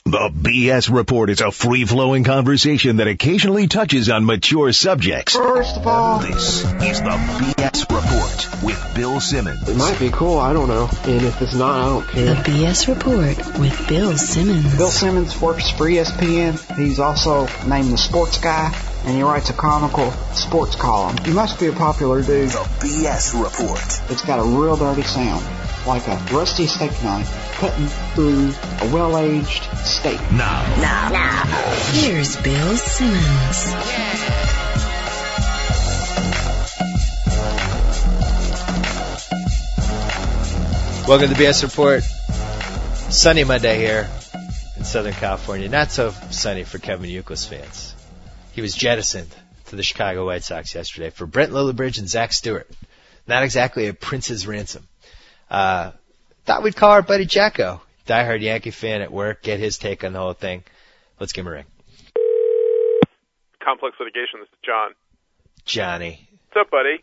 The BS Report is a free-flowing conversation that occasionally touches on mature subjects. First of all, This is the BS Report with Bill Simmons. it might be cool, I don't know. And if it's not, I don't care. The BS Report with Bill Simmons. Bill Simmons works for ESPN. He's also named the sports guy, and he writes a comical sports column. He must be a popular dude. The BS Report. It's got a real dirty sound, like a rusty steak knife cutting through a well-aged steak. Now. Here's Bill Simmons. Welcome to the BS Report. Sunny Monday here in Southern California. Not so sunny for Kevin Youkilis fans. He was jettisoned to the Chicago White Sox yesterday for Brent Lillibridge and Zach Stewart. Not exactly a prince's ransom. Thought we'd call our buddy Jacko, diehard Yankee fan at work, get his take on the whole thing. Let's give him a ring. Complex Litigation, this is John. Johnny. What's up, buddy?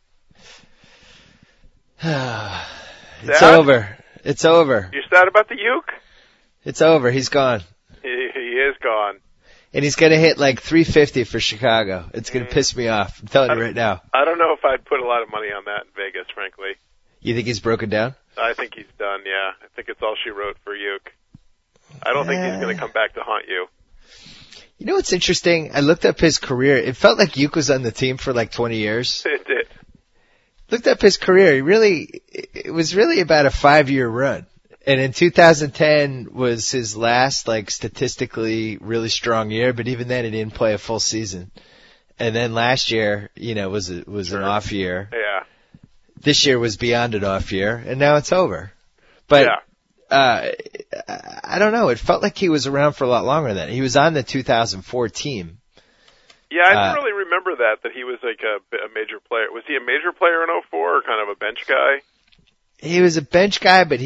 It's Sad? over. It's over. You sad about the uke? It's over. He's gone. He is gone. And he's going to hit like 350 for Chicago. It's going to piss me off. I'm telling you right now. I don't know if I'd put a lot of money on that in Vegas, frankly. You think he's broken down? I think he's done, yeah. I think it's all she wrote for uke. I don't think he's going to come back to haunt you. You know what's interesting? I looked up his career. It felt like Uke was on the team for like 20 years. It did. Looked up his career. It was really about a 5-year run. And in 2010 was his last, like, statistically really strong year, but even then he didn't play a full season. And then last year, was an off year. Yeah. This year was beyond an off year, and now it's over. But, Yeah. I don't know. It felt like he was around for a lot longer than that. He was on the 2004 team. Yeah, I didn't really remember that he was like a major player. Was he a major player in 04 or kind of a bench guy? He was a bench guy, but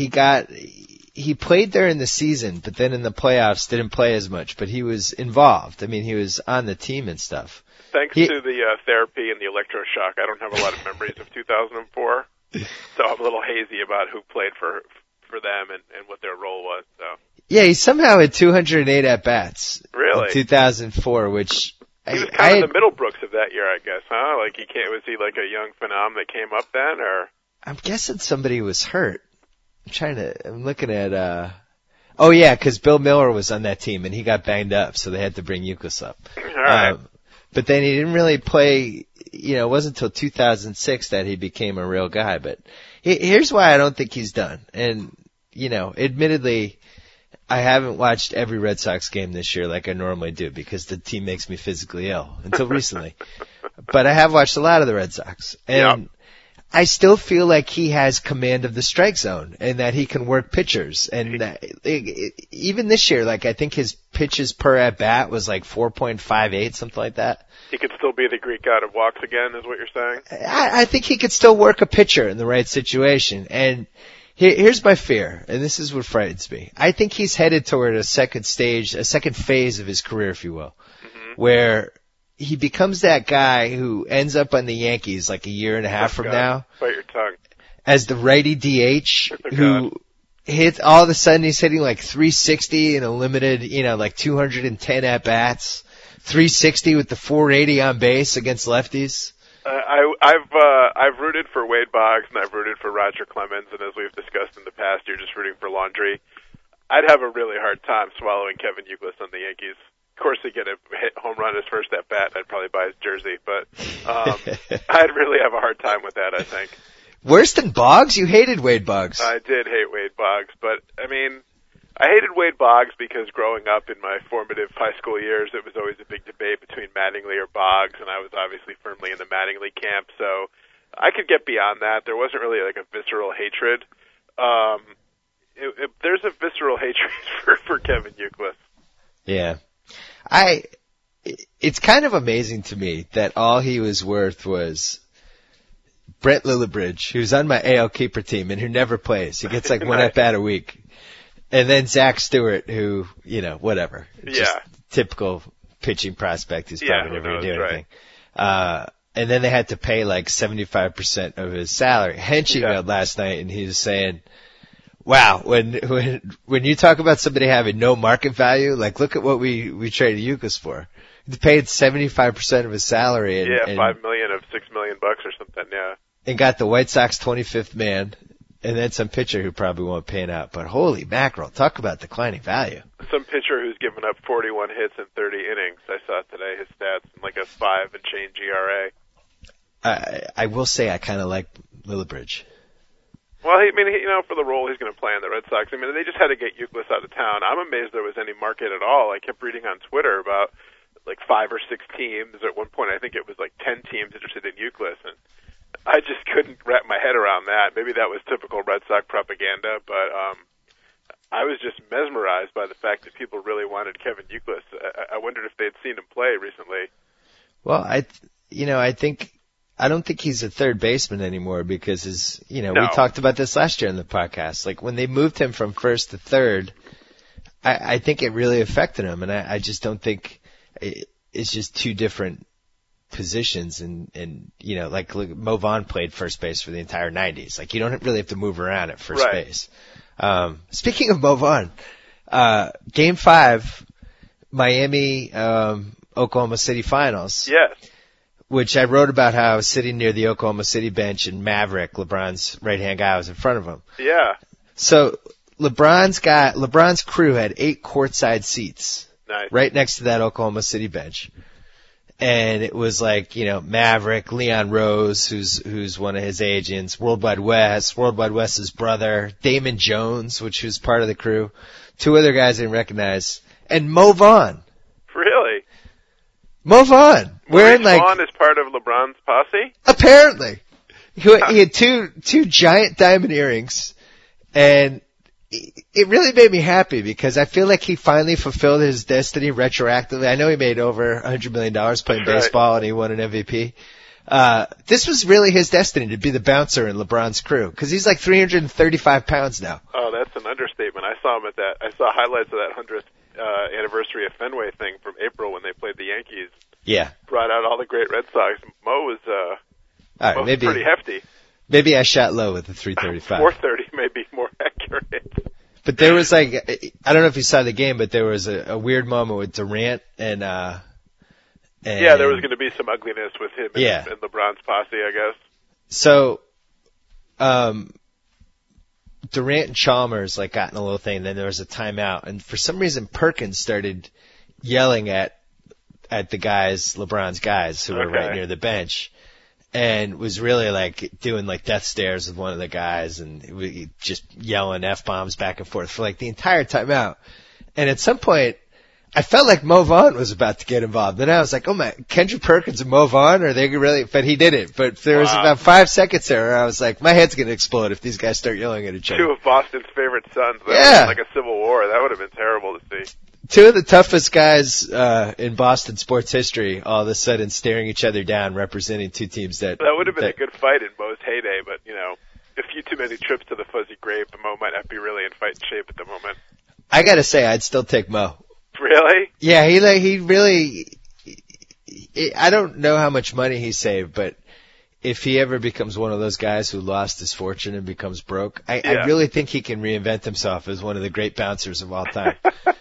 he played there in the season, but then in the playoffs didn't play as much, but he was involved. I mean, he was on the team and stuff. Thanks to the therapy and the electroshock, I don't have a lot of memories of 2004, so I'm a little hazy about who played for them and what their role was. So. Yeah, he somehow had 208 at-bats. Really? In 2004, which... He was kind of the Middlebrooks of that year, I guess, huh? Like was he like a young phenom that came up then, or? I'm guessing somebody was hurt. I'm looking at, oh yeah, cause Bill Miller was on that team and he got banged up, so they had to bring Youkilis up. All right. But then he didn't really play, it wasn't until 2006 that he became a real guy, but here's why I don't think he's done. And, admittedly, I haven't watched every Red Sox game this year like I normally do because the team makes me physically ill until recently. But I have watched a lot of the Red Sox. And I still feel like he has command of the strike zone and that he can work pitchers. And even this year, I think his pitches per at bat was like 4.58, something like that. He could still be the Greek god of walks again, is what you're saying? I think he could still work a pitcher in the right situation. And here's my fear, and this is what frightens me. I think he's headed toward a second phase of his career, if you will, where he becomes that guy who ends up on the Yankees like a year and a half from now. Bite your tongue. As the righty DH who hits, all of a sudden he's hitting like 360 in a limited, like 210 at-bats, 360 with the 480 on base against lefties. I've rooted for Wade Boggs and I've rooted for Roger Clemens, and as we've discussed in the past, you're just rooting for laundry. I'd have a really hard time swallowing Kevin Youkilis on the Yankees. Of course, he'd get a hit home run his first at bat. I'd probably buy his jersey, but I'd really have a hard time with that, I think. Worse than Boggs? You hated Wade Boggs. I did hate Wade Boggs, but I mean, I hated Wade Boggs because growing up in my formative high school years, it was always a big debate between Mattingly or Boggs, and I was obviously firmly in the Mattingly camp, so I could get beyond that. There wasn't really like a visceral hatred. There's a visceral hatred for Kevin Youkilis. Yeah. It's kind of amazing to me that all he was worth was Brent Lillibridge, who's on my AL keeper team and who never plays. He gets like one at bat a week. And then Zach Stewart, who, whatever. Just typical pitching prospect who's probably never going to do anything. And then they had to pay like 75% of his salary. Hench emailed last night and he was saying, wow, when you talk about somebody having no market value, like look at what we traded Euclid for. He paid 75% of his salary and $5 million of $6 million or something, yeah. And got the White Sox 25th man, and then some pitcher who probably won't pan out. But holy mackerel, talk about declining value. Some pitcher who's given up 41 hits in 30 innings. I saw today his stats, like a 5 and change ERA. I will say I kind of like Lillibridge. Well, I mean, for the role he's going to play in the Red Sox, I mean, they just had to get Euclid out of town. I'm amazed there was any market at all. I kept reading on Twitter about like 5 or 6 teams. At one point, I think it was like 10 teams interested in Euclid, and I just couldn't wrap my head around that. Maybe that was typical Red Sox propaganda, but I was just mesmerized by the fact that people really wanted Kevin Euclid. I wondered if they'd seen him play recently. Well, I don't think he's a third baseman anymore because No. we talked about this last year in the podcast. Like when they moved him from first to third, I think it really affected him, and I just don't think it's just two different positions. And like look, Mo Vaughn played first base for the entire 90s. Like you don't really have to move around at first base. Speaking of Mo Vaughn, Game 5, Miami, Oklahoma City Finals. Yes. Which I wrote about how I was sitting near the Oklahoma City bench and Maverick, LeBron's right-hand guy, was in front of him. Yeah. So LeBron's crew had 8 courtside seats. Nice. Right next to that Oklahoma City bench. And it was like, Maverick, Leon Rose, who's one of his agents, Worldwide West's brother, Damon Jones, which was part of the crew, 2 other guys I didn't recognize, and Mo Vaughn. Really? Mo Vaughn. Wearing Vaughn is part of LeBron's posse? Apparently. He had two giant diamond earrings, and it really made me happy because I feel like he finally fulfilled his destiny retroactively. I know he made over $100 million playing baseball and he won an MVP. This was really his destiny to be the bouncer in LeBron's crew because he's like 335 pounds now. Oh, that's an understatement. I saw highlights of that 100th anniversary of Fenway thing from April when they played the Yankees. Yeah. Brought out all the great Red Sox. Mo was pretty hefty. Maybe I shot low with the 335. 430 may be more accurate. But there was I don't know if you saw the game, but there was a weird moment with Durant and yeah, there was going to be some ugliness with him and LeBron's posse, I guess. So, Durant and Chalmers got in a little thing, then there was a timeout, and for some reason Perkins started yelling at the guys, LeBron's guys, who were right near the bench, and was really doing death stares with one of the guys, and just yelling F-bombs back and forth for the entire timeout. And at some point, I felt like Mo Vaughn was about to get involved. Then I was like, oh my, Kendrick Perkins and Mo Vaughn, are they really? But he didn't. But there was about 5 seconds there where I was like, my head's going to explode if these guys start yelling at each other. 2 of Boston's favorite sons. That would have been like a civil war. That would have been terrible to see. 2 of the toughest guys in Boston sports history all of a sudden staring each other down, representing 2 teams that would have been a good fight in Mo's heyday, but a few too many trips to the fuzzy grave, Mo might not be really in fighting shape at the moment. I gotta say, I'd still take Mo. Really? Yeah, he really. I don't know how much money he saved, but if he ever becomes one of those guys who lost his fortune and becomes broke, I really think he can reinvent himself as one of the great bouncers of all time.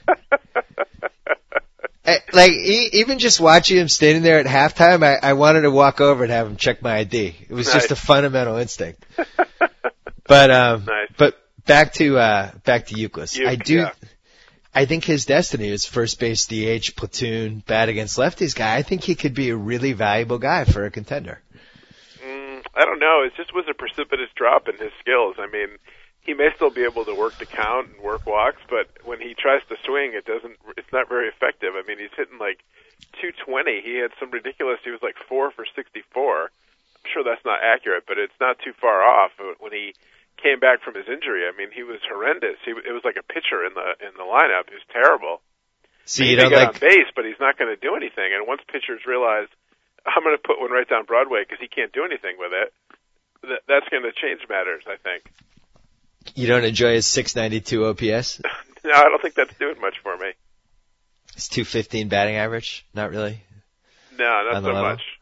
Even just watching him standing there at halftime, I wanted to walk over and have him check my ID. It was just a fundamental instinct. But nice. But back to Euclid. I think his destiny is first base DH, platoon, bat against lefties guy. I think he could be a really valuable guy for a contender. I don't know. It just was a precipitous drop in his skills. I mean, he may still be able to work the count and work walks, but when he tries to swing, it's not very effective. I mean, he's hitting 220. He had some ridiculous, he was 4 for 64. I'm sure that's not accurate, but it's not too far off. When he came back from his injury, I mean, he was horrendous. It was like a pitcher in the lineup. He was terrible. So he can get on base, but he's not going to do anything. And once pitchers realize, I'm going to put one right down Broadway because he can't do anything with it, that's going to change matters, I think. You don't enjoy his 692 OPS? No, I don't think that's doing much for me. His 215 batting average? Not really? No, not so much.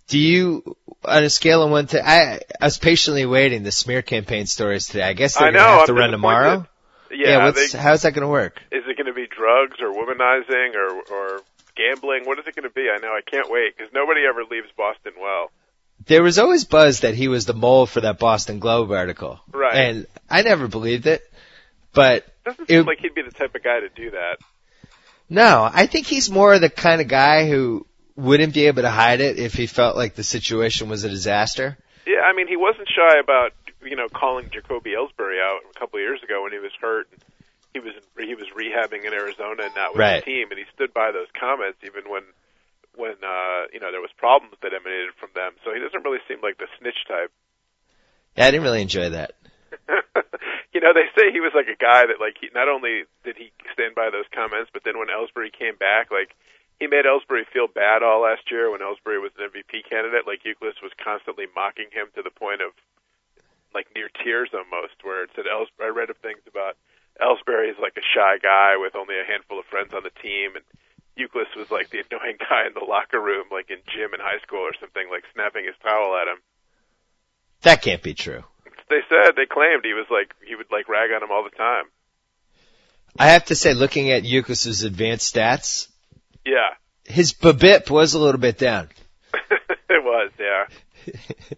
Do you, on a scale of 1 to, I was patiently waiting the smear campaign stories today. I guess they're going to have to run tomorrow. Yeah, how's that going to work? Is it going to be drugs or womanizing or gambling? What is it going to be? I know, I can't wait, because nobody ever leaves Boston well. There was always buzz that he was the mole for that Boston Globe article. Right. And I never believed it, but doesn't seem like he'd be the type of guy to do that. No, I think he's more the kind of guy who wouldn't be able to hide it if he felt like the situation was a disaster. Yeah, I mean, he wasn't shy about, calling Jacoby Ellsbury out a couple of years ago when he was hurt. He was rehabbing in Arizona and not with the team, and he stood by those comments even when there was problems that emanated from them. So he doesn't really seem like the snitch type. Yeah, I didn't really enjoy that. They say he was like a guy that, like, not only did he stand by those comments, but then when Ellsbury came back, like, he made Ellsbury feel bad all last year when Ellsbury was an MVP candidate. Like, Youkilis was constantly mocking him to the point of, like, near tears almost, where it said, I read of things about Ellsbury is like a shy guy with only a handful of friends on the team, and Youkilis was like the annoying guy in the locker room, like in gym in high school or something, like snapping his towel at him. That can't be true. They claimed he would like rag on him all the time. I have to say, looking at Youkilis' advanced stats, yeah, his BABIP was a little bit down. It was, yeah.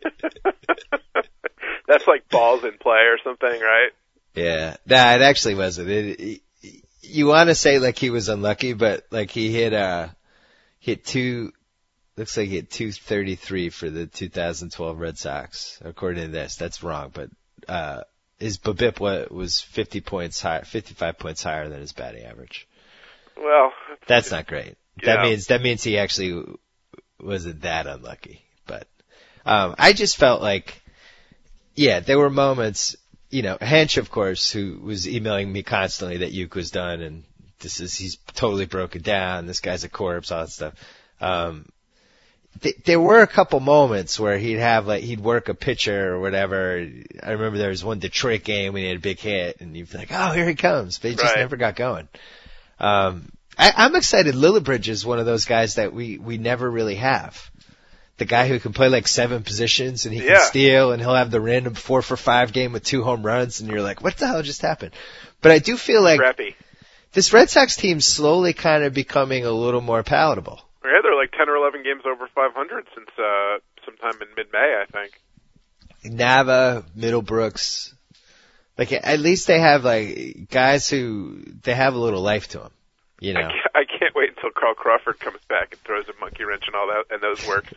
That's like balls in play or something, right? Yeah, nah, it actually wasn't. You want to say like he was unlucky, but like he hit looks like he hit 233 for the 2012 Red Sox, according to this. That's wrong, but his BABIP was 55 points higher than his batting average. Well, that's not great. Yeah. That means he actually wasn't that unlucky. But I just felt like, yeah, there were moments. Hench, of course, who was emailing me constantly that Uke was done and he's totally broken down. This guy's a corpse, all that stuff. There were a couple moments where he'd work a pitcher or whatever. I remember there was one Detroit game when he had a big hit and you'd be like, oh, here he comes. But he just never got going. I'm excited. Lillibridge is one of those guys that we never really have. The guy who can play like 7 positions and he can steal and he'll have the random 4-for-5 game with 2 home runs and you're like, what the hell just happened? But I do feel like this Red Sox team's slowly kind of becoming a little more palatable. Yeah, they're like 10 or 11 games over 500 since sometime in mid-May, I think. Nava, Middlebrooks, like at least they have like guys who they have a little life to them. I can't wait until Carl Crawford comes back and throws a monkey wrench and all that, and those works.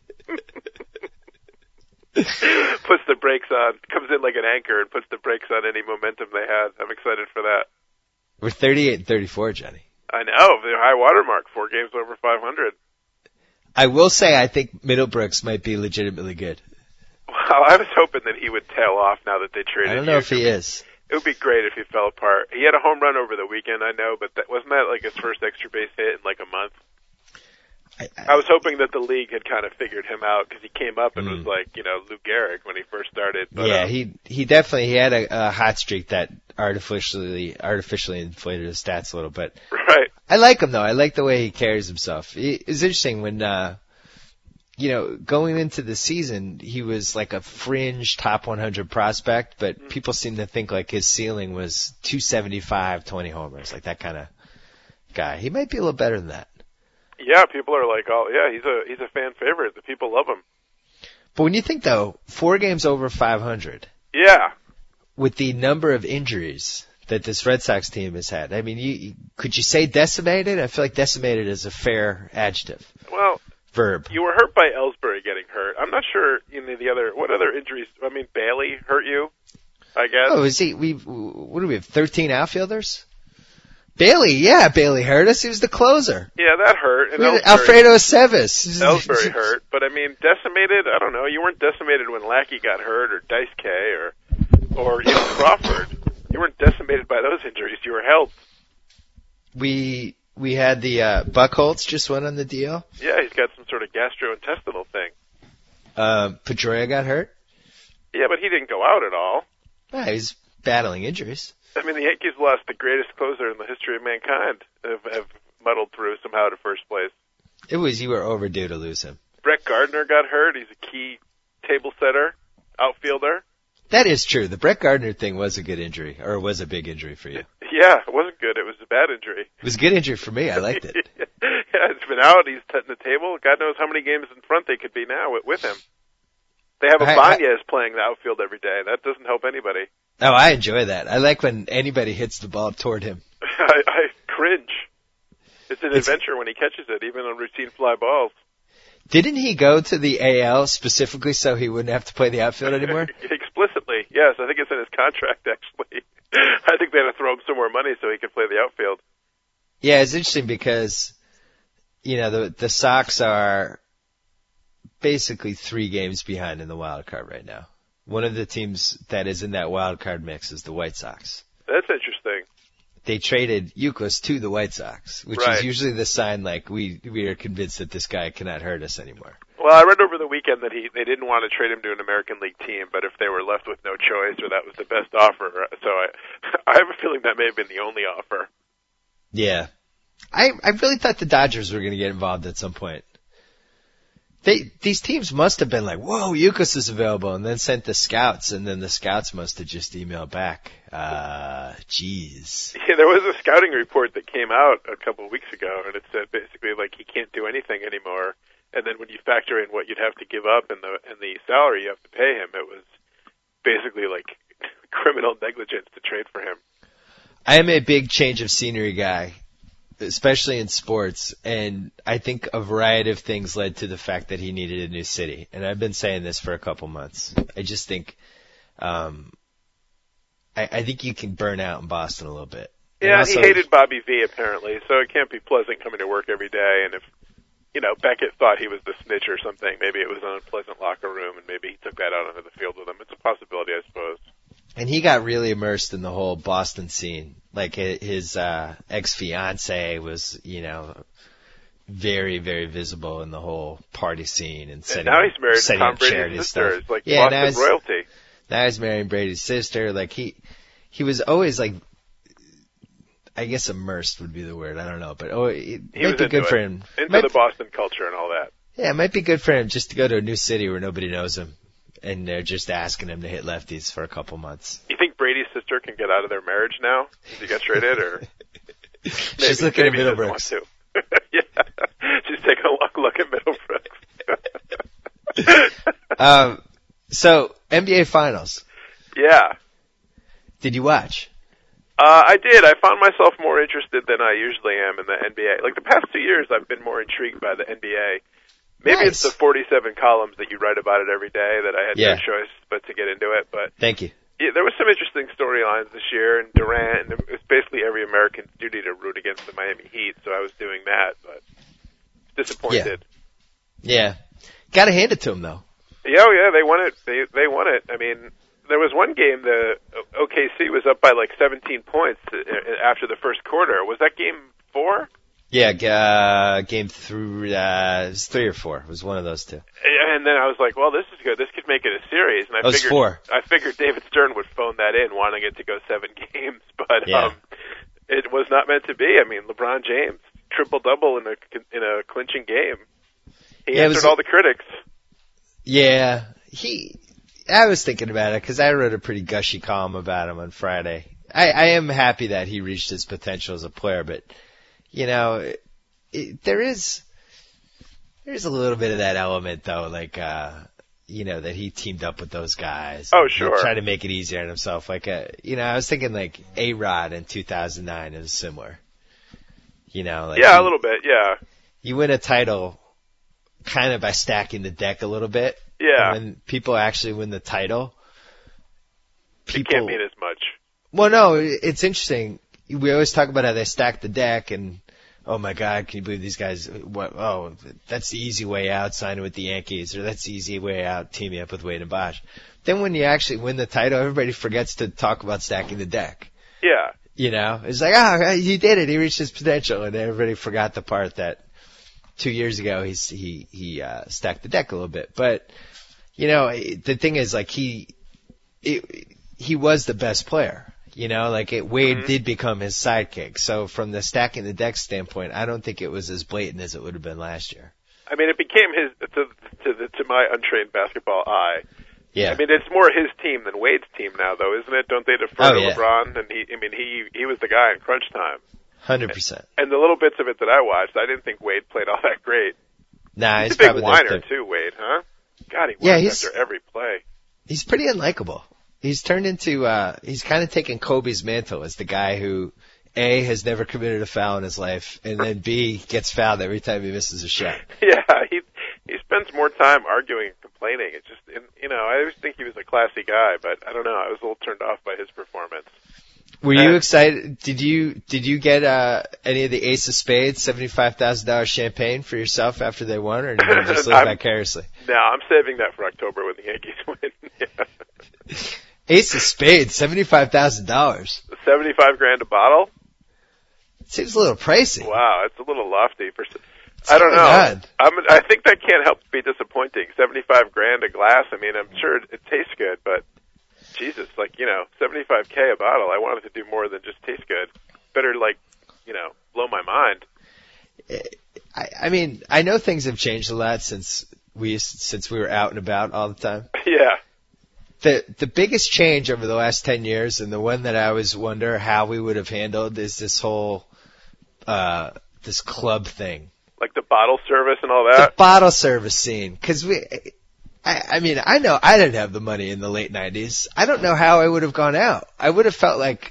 Puts the brakes on, comes in like an anchor and puts the brakes on any momentum they had. I'm excited for that. We're 38 and 34, Johnny. I know, the high water mark, 4 games over 500. I will say I think Middlebrooks might be legitimately good. Well, I was hoping that he would tail off now that they traded. I don't know if he is. It would be great if he fell apart. He had a home run over the weekend, I know, but wasn't that like his first extra base hit in like a month? I was hoping that the league had kind of figured him out because he came up and was like, Lou Gehrig when he first started. But, yeah, he definitely had a hot streak that artificially inflated his stats a little bit. Right. I like him though. I like the way he carries himself. It's interesting when, going into the season, he was like a fringe top 100 prospect, but people seem to think like his ceiling was 275, 20 homers, like that kind of guy. He might be a little better than that. Yeah, people are like, oh yeah, he's a fan favorite. The people love him. But when you think though, 4 games over 500. Yeah. With the number of injuries that this Red Sox team has had, I mean, could you say decimated? I feel like decimated is a fair adjective. Well, verb. You were hurt by Ellsbury getting hurt. I'm not sure what other injuries. I mean, Bailey hurt you, I guess. Oh, is he? What do we have? 13 outfielders. Bailey hurt us. He was the closer. Yeah, that hurt. And Alfredo Aceves. Ellsbury hurt, but I mean, decimated. I don't know. You weren't decimated when Lackey got hurt, or Dice K, or Crawford. You weren't decimated by those injuries. You were helped. We had the Buchholz just went on the DL. Yeah, he's got some sort of gastrointestinal thing. Pedroia got hurt. Yeah, but he didn't go out at all. Yeah, he's battling injuries. I mean, the Yankees lost the greatest closer in the history of mankind. Have muddled through somehow to first place. You were overdue to lose him. Brett Gardner got hurt. He's a key table setter, outfielder. That is true. The Brett Gardner thing was a good injury, or was a big injury for you. Yeah, it wasn't good. It was a bad injury. It was a good injury for me. I liked it. Yeah, it's been out. He's setting the table. God knows how many games in front they could be now with him. They have Ibanez playing the outfield every day. That doesn't help anybody. Oh, I enjoy that. I like when anybody hits the ball toward him. I cringe. It's an adventure when he catches it, even on routine fly balls. Didn't he go to the AL specifically so he wouldn't have to play the outfield anymore? Explicitly, yes. I think it's in his contract, actually. I think they had to throw him some more money so he could play the outfield. Yeah, it's interesting because, the Sox are basically 3 games behind in the wild card right now. One of the teams that is in that wild card mix is the White Sox. That's interesting. They traded Youkilis to the White Sox, which is usually the sign like we are convinced that this guy cannot hurt us anymore. Well, I read over the weekend that they didn't want to trade him to an American League team, but if they were left with no choice or that was the best offer, so I have a feeling that may have been the only offer. Yeah. I really thought the Dodgers were going to get involved at some point. These teams must have been like, whoa, Youkilis is available, and then sent the scouts, and then the scouts must have just emailed back. Jeez. Yeah, there was a scouting report that came out a couple of weeks ago, and it said basically like he can't do anything anymore. And then when you factor in what you'd have to give up and the salary you have to pay him, it was basically like criminal negligence to trade for him. I am a big change of scenery guy, especially in sports, and I think a variety of things led to the fact that he needed a new city. And I've been saying this for a couple months. I just think, I think you can burn out in Boston a little bit. Yeah, also, he hated Bobby V apparently, so it can't be pleasant coming to work every day. And if Beckett thought he was the snitch or something, maybe it was an unpleasant locker room, and maybe he took that out onto the field with him. It's a possibility, I suppose. And he got really immersed in the whole Boston scene. Like his ex-fiance was, very, very visible in the whole party scene and setting. And now he's married to Tom up Brady's sister. stuff. It's like Boston royalty. Now he's marrying Brady's sister. Like he was always like, I guess immersed would be the word. I don't know, but it might be good for him. Into the Boston culture and all that. Yeah, it might be good for him just to go to a new city where nobody knows him, and they're just asking him to hit lefties for a couple months. You think Brady's sister can get out of their marriage now? Did he get traded, or she's looking at Middlebrooks? Yeah, she's taking a long look at Middlebrooks. So NBA Finals. Yeah. Did you watch? I did. I found myself more interested than I usually am in the NBA. Like the past 2 years, I've been more intrigued by the NBA. Maybe It's the 47 columns that you write about it every day that I had no choice but to get into it. But thank you. Yeah, there was some interesting storylines this year, and Durant, and it's basically every American's duty to root against the Miami Heat, so I was doing that, but disappointed. Yeah. Gotta hand it to them, though. Yeah, they won it. They won it. I mean, there was one game, the OKC was up by like 17 points after the first quarter. Was that game 4? Yeah, game 3, it was 3 or 4. It was one of those two. And then I was like, well, this is good. This could make it a series. And I figured 4. I figured David Stern would phone that in, wanting it to go 7 games, but it was not meant to be. I mean, LeBron James, triple-double in a clinching game. He answered all the critics. Yeah, I was thinking about it because I wrote a pretty gushy column about him on Friday. I am happy that he reached his potential as a player, but there's a little bit of that element though, like that he teamed up with those guys. Oh, sure. Trying to make it easier on himself. Like I was thinking like A-Rod in 2009 is similar. A little bit. Yeah. You win a title kind of by stacking the deck a little bit. Yeah. And when people actually win the title, it can't mean as much. Well, no, it's interesting. We always talk about how they stack the deck and, oh my God, can you believe these guys, that's the easy way out, signing with the Yankees, or that's the easy way out, teaming up with Wade and Bosh. Then when you actually win the title, everybody forgets to talk about stacking the deck. Yeah. It's like, he did it, he reached his potential, and everybody forgot the part that 2 years ago he stacked the deck a little bit. But, the thing is, like, he was the best player. Wade did become his sidekick. So from the stacking the deck standpoint, I don't think it was as blatant as it would have been last year. I mean, it became his to my untrained basketball eye. Yeah. I mean, it's more his team than Wade's team now, though, isn't it? Don't they defer to LeBron? And he was the guy in crunch time. 100%. And the little bits of it that I watched, I didn't think Wade played all that great. Nah, he's a big whiner too, Wade, huh? God, he whines after every play. He's pretty unlikable. He's turned into he's kind of taken Kobe's mantle as the guy who A, has never committed a foul in his life, and then B, gets fouled every time he misses a shot. Yeah, he spends more time arguing and complaining. It's just, I always think he was a classy guy, but I don't know. I was a little turned off by his performance. Were you excited? Did you get any of the Ace of Spades $75,000 champagne for yourself after they won, or did you just live vicariously? No, I'm saving that for October when the Yankees win. Yeah. Ace of Spades, $75,000. $75,000 a bottle? Seems a little pricey. Wow, it's a little lofty. I don't know. I think that can't help but be disappointing. $75,000 a glass. I mean, I'm sure it tastes good, but Jesus, $75K a bottle. I wanted to do more than just taste good. Better, blow my mind. I mean, I know things have changed a lot since we were out and about all the time. Yeah. The biggest change over the last 10 years, and the one that I always wonder how we would have handled, is this whole this club thing. Like the bottle service and all that? The bottle service scene. Because I know I didn't have the money in the late 90s. I don't know how I would have gone out. I would have felt like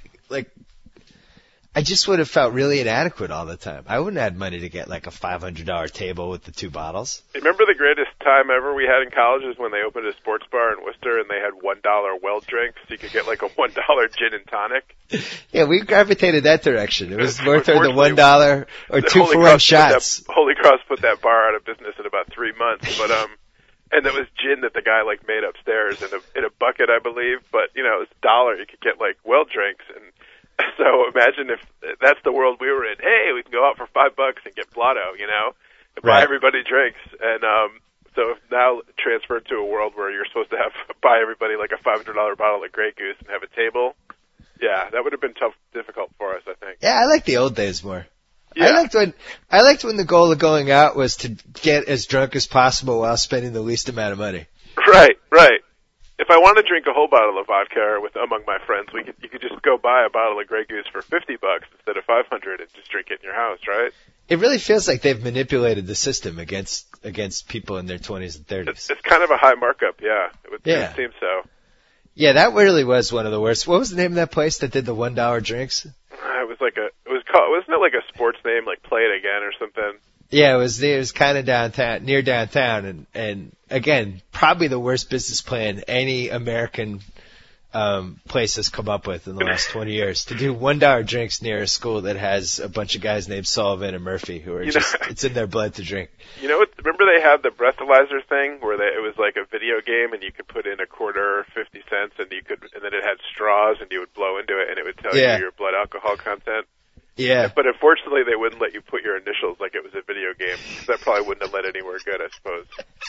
I just would have felt really inadequate all the time. I wouldn't have had money to get like a $500 table with the 2 bottles. Remember the greatest time ever we had in college is when they opened a sports bar in Worcester and they had $1 well drinks. You could get like a $1 gin and tonic. Yeah, we gravitated that direction. It was worth the $1 or 2-for-1 shots. Holy Cross put that bar out of business in about 3 months, but and that was gin that the guy made upstairs in a bucket, I believe. But it was $1. You could get well drinks, and so imagine if that's the world we were in. Hey, we can go out for $5 and get Blotto, and buy everybody drinks. And so if now transferred to a world where you're supposed to buy everybody like a $500 bottle of Grey Goose and have a table. Yeah, that would have been difficult for us, I think. Yeah, I like the old days more. Yeah. I liked when the goal of going out was to get as drunk as possible while spending the least amount of money. Right. If I want to drink a whole bottle of vodka among my friends, you could just go buy a bottle of Grey Goose for $50 instead of $500 and just drink it in your house, right? It really feels like they've manipulated the system against people in their 20s and 30s. It's kind of a high markup, yeah. It would seem so. Yeah, that really was one of the worst. What was the name of that place that did the $1 drinks? Wasn't it like a sports name, like Play It Again or something? Yeah, it was kind of downtown, near downtown, and again, probably the worst business plan any American place has come up with in the last 20 years, to do $1 drinks near a school that has a bunch of guys named Sullivan and Murphy who are it's in their blood to drink. Remember they had the breathalyzer thing where it was like a video game and you could put in a quarter or 50 cents and then it had straws and you would blow into it and it would tell you your blood alcohol content. Yeah. But unfortunately they wouldn't let you put your initials like it was a video game, because that probably wouldn't have led anywhere good, I suppose.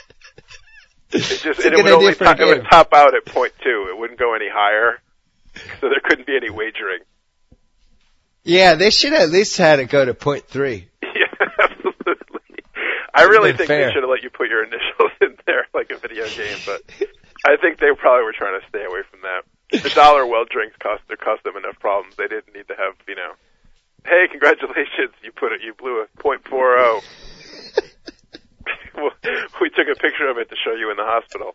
It would top out at 0.2. It wouldn't go any higher, so there couldn't be any wagering. Yeah, they should have at least had it go to 0.3. Yeah, absolutely. I really think they should have let you put your initials in there like a video game, but I think they probably were trying to stay away from that. The $1 well drinks cost them enough problems. They didn't need to have, hey, congratulations, you blew a .40. We took a picture of it to show you in the hospital.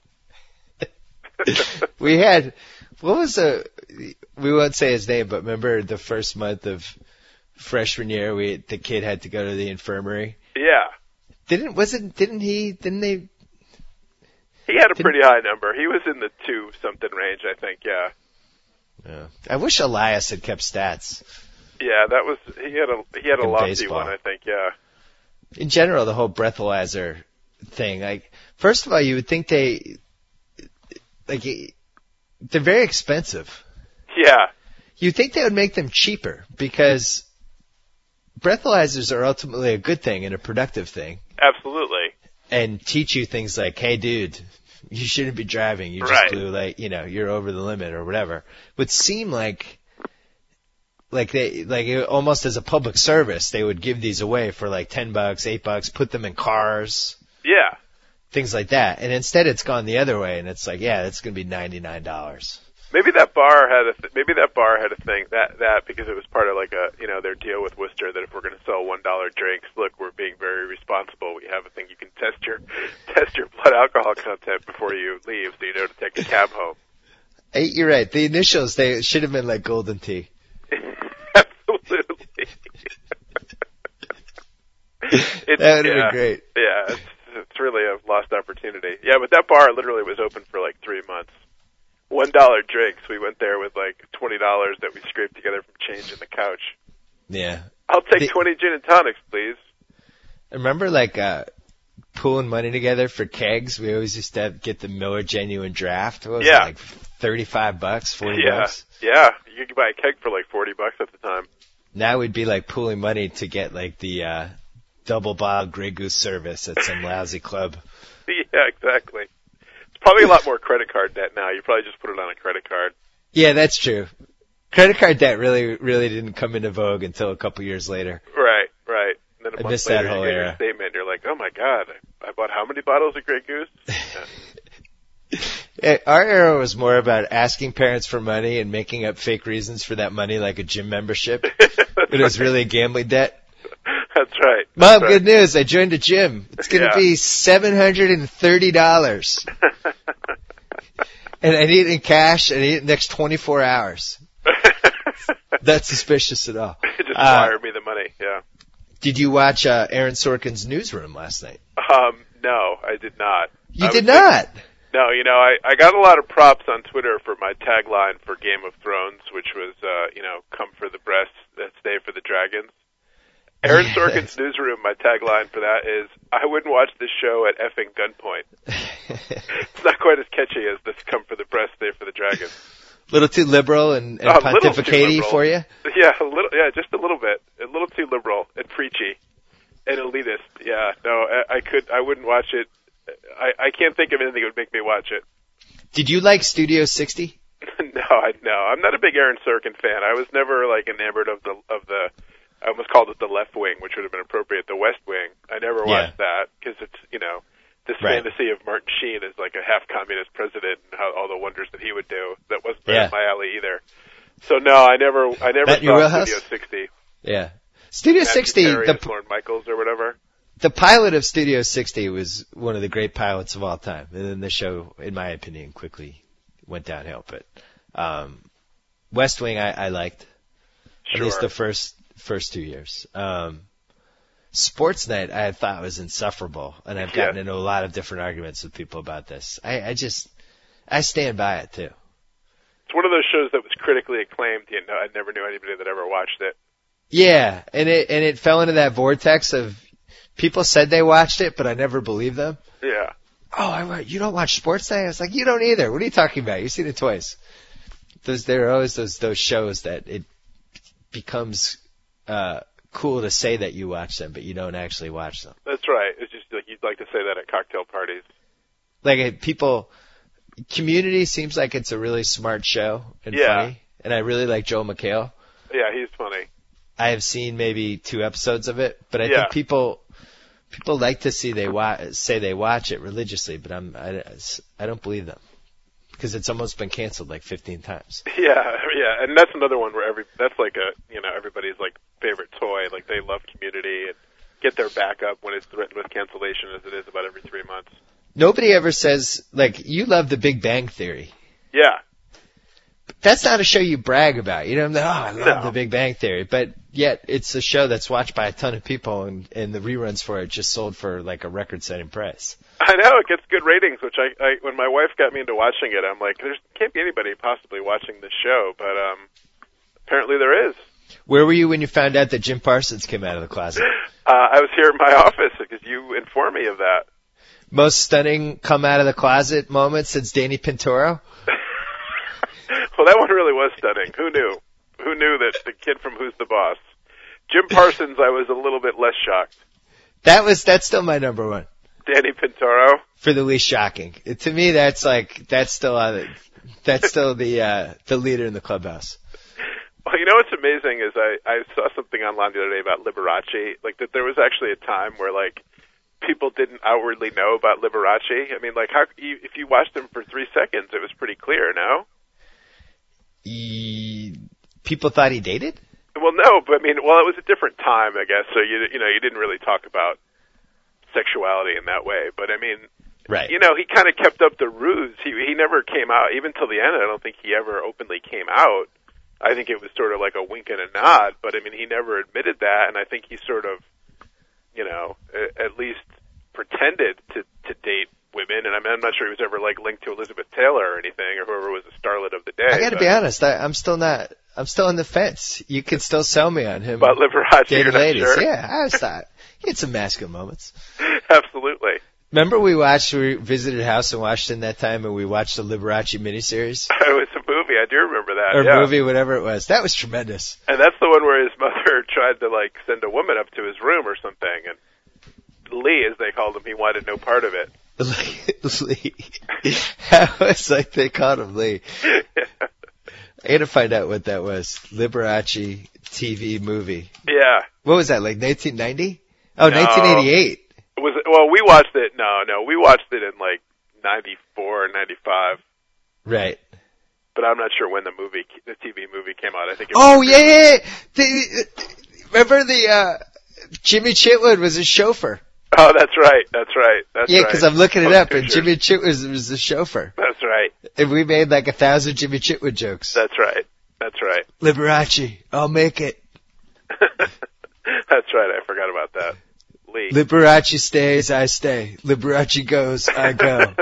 We won't say his name, but remember the first month of freshman year, the kid had to go to the infirmary? Yeah. He had a pretty high number. He was in the 2-something range, I think, yeah. Yeah. I wish Elias had kept stats. Yeah, he had a lofty one, I think, yeah. In general, the whole breathalyzer thing, first of all, you would think they're very expensive. Yeah. You'd think they would make them cheaper, because breathalyzers are ultimately a good thing and a productive thing. Absolutely. And teach you things like, hey, dude, you shouldn't be driving. You just blew, you're over the limit or whatever. Would seem like almost as a public service, they would give these away for $10, $8, put them in cars. Yeah. things like that. And instead it's gone the other way, and it's like, yeah, that's going to be $99. Maybe that bar had a thing that because it was part of like their deal with Worcester that if we're going to sell $1 drinks, look, we're being very responsible. We have a thing you can test your blood alcohol content before you leave, so you know to take a cab home. Hey, you're right. The initials, they should have been like Golden Tea. Absolutely. That would have been great. Yeah, it's really a lost opportunity. Yeah, but that bar literally was open for like 3 months. $1 drinks. We went there with like $20 that we scraped together from change in the couch. Yeah. I'll take 20 gin and tonics, please. I remember like pooling money together for kegs. We always used to get the Miller Genuine Draft. What was it, like $35, $40? Yeah. You could buy a keg for like $40 at the time. Now we'd be like pooling money to get like the double bottle Grey Goose service at some lousy club. Yeah, exactly. Probably a lot more credit card debt now. You probably just put it on a credit card. Yeah, that's true. Credit card debt really didn't come into vogue until a couple years later. Right. And then I missed that whole you get era. your statement, and you're like, oh my God, I bought how many bottles of Grey Goose? Yeah. Our era was more about asking parents for money and making up fake reasons for that money, like a gym membership. But it was really a gambling debt. That's right. Mom, good news. I joined a gym. It's going to be $730. And I need it in cash, and I need it in the next 24 hours. That's suspicious at all. Just wire me the money, yeah. Did you watch Aaron Sorkin's Newsroom last night? No, I did not. You did not? No, I got a lot of props on Twitter for my tagline for Game of Thrones, which was, come for the breasts, stay for the dragons. Aaron Sorkin's Newsroom, my tagline for that is, I wouldn't watch this show at effing gunpoint. It's not quite as catchy as this come for the breast, stay for the dragon. A little too liberal and pontificate for you? Yeah, just a little bit. A little too liberal and preachy and elitist. Yeah, no, I wouldn't watch it. I can't think of anything that would make me watch it. Did you like Studio 60? No, I'm not a big Aaron Sorkin fan. I was never like enamored of the I almost called it the left wing, which would have been appropriate, the West Wing. I never watched that because it's, this fantasy of Martin Sheen as like a half-communist president and how all the wonders that he would do. That wasn't right up my alley either. So no, I never saw Studio 60. Yeah. Studio 60, Lorne Michaels or whatever. The pilot of Studio 60 was one of the great pilots of all time. And then the show, in my opinion, quickly went downhill. But West Wing I liked. Sure. At least the first 2 years. Sports Night I thought was insufferable, and I've gotten into a lot of different arguments with people about this. I stand by it too. It's one of those shows that was critically acclaimed. I never knew anybody that ever watched it. Yeah, and it fell into that vortex of people said they watched it, but I never believed them. Yeah. Oh, you don't watch Sports Night? I was like, you don't either. What are you talking about? You've seen it twice. There are always those shows that it becomes cool to say that you watch them, but you don't actually watch them. That's right. It's just like you'd like to say that at cocktail parties. Like Community seems like it's a really smart show and funny, and I really like Joel McHale. Yeah, he's funny. I have seen maybe 2 episodes of it, but I think people like to say they watch it religiously, but I don't believe them. Because it's almost been canceled like 15 times. Yeah, and that's another one where that's like everybody's like favorite toy. Like they love Community and get their backup when it's threatened with cancellation, as it is about every 3 months. Nobody ever says like you love The Big Bang Theory. Yeah. That's not a show you brag about. I love The Big Bang Theory, but yet it's a show that's watched by a ton of people, and the reruns for it just sold for like a record-setting price. I know, it gets good ratings, which I when my wife got me into watching it, I'm like, there can't be anybody possibly watching this show, but apparently there is. Where were you when you found out that Jim Parsons came out of the closet? I was here in my office because you informed me of that. Most stunning come out of the closet moment since Danny Pintora? Well, that one really was stunning. Who knew? Who knew that the kid from Who's the Boss? Jim Parsons, I was a little bit less shocked. That's still my number one. Danny Pintora? For the least shocking. To me, that's still the leader in the clubhouse. Well, what's amazing is I saw something online the other day about Liberace, like that there was actually a time where like people didn't outwardly know about Liberace? I mean, like, if you watched him for 3 seconds, it was pretty clear, no? People thought he dated? Well, no, but I mean, it was a different time, I guess. So you didn't really talk about sexuality in that way. But I mean, right? He kind of kept up the ruse. He never came out, even till the end. I don't think he ever openly came out. I think it was sort of like a wink and a nod. But I mean, he never admitted that, and I think he sort of, at least pretended to date women. And I mean, I'm not sure he was ever like linked to Elizabeth Taylor or anything, or whoever was the starlet of the day. I got to be honest. I'm still on the fence. You can still sell me on him. But Liberace, you're not ladies. sure? Yeah, I was thought he had some masculine moments. Absolutely. Remember we visited House in Washington that time, and we watched the Liberace miniseries? It was a movie. I do remember that. Or yeah. movie, whatever it was. That was tremendous. And that's the one where his mother tried to like send a woman up to his room or something, and Lee, as they called him, he wanted no part of it. Lee. That was like they called him Lee. I had to find out what that was. Liberace TV movie. Yeah. What was that, like 1990? Oh, no. 1988. We watched it. No, we watched it in like 94 or 95. Right. But I'm not sure when the TV movie came out. I think it was yeah. Remember Jimmy Chitwood was his chauffeur. Oh, that's right. Yeah, because I'm looking it up, and Jimmy Chitwood was the chauffeur. That's right. And we made like 1,000 Jimmy Chitwood jokes. That's right. Liberace, I'll make it. That's right. I forgot about that. Lee. Liberace stays, I stay. Liberace goes, I go.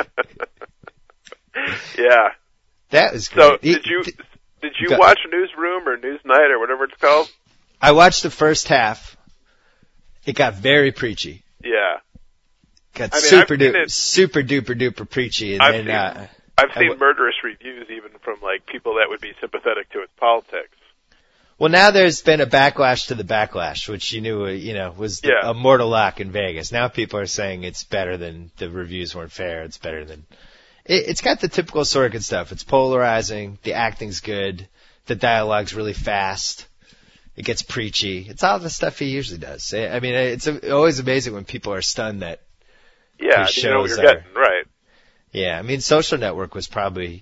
Yeah. That was great. So did you watch Newsroom or Newsnight or whatever it's called? I watched the first half. It got very preachy. Yeah. Got super duper preachy. And I've seen murderous reviews even from like people that would be sympathetic to its politics. Well, now there's been a backlash to the backlash, which you knew, was a mortal lock in Vegas. Now people are saying it's better than the reviews weren't fair. It's better than it's got the typical Sorkin stuff. It's polarizing. The acting's good. The dialogue's really fast. It gets preachy. It's all the stuff he usually does. I mean, it's always amazing when people are stunned that his shows you know what you're getting, right. Yeah, I mean, Social Network was probably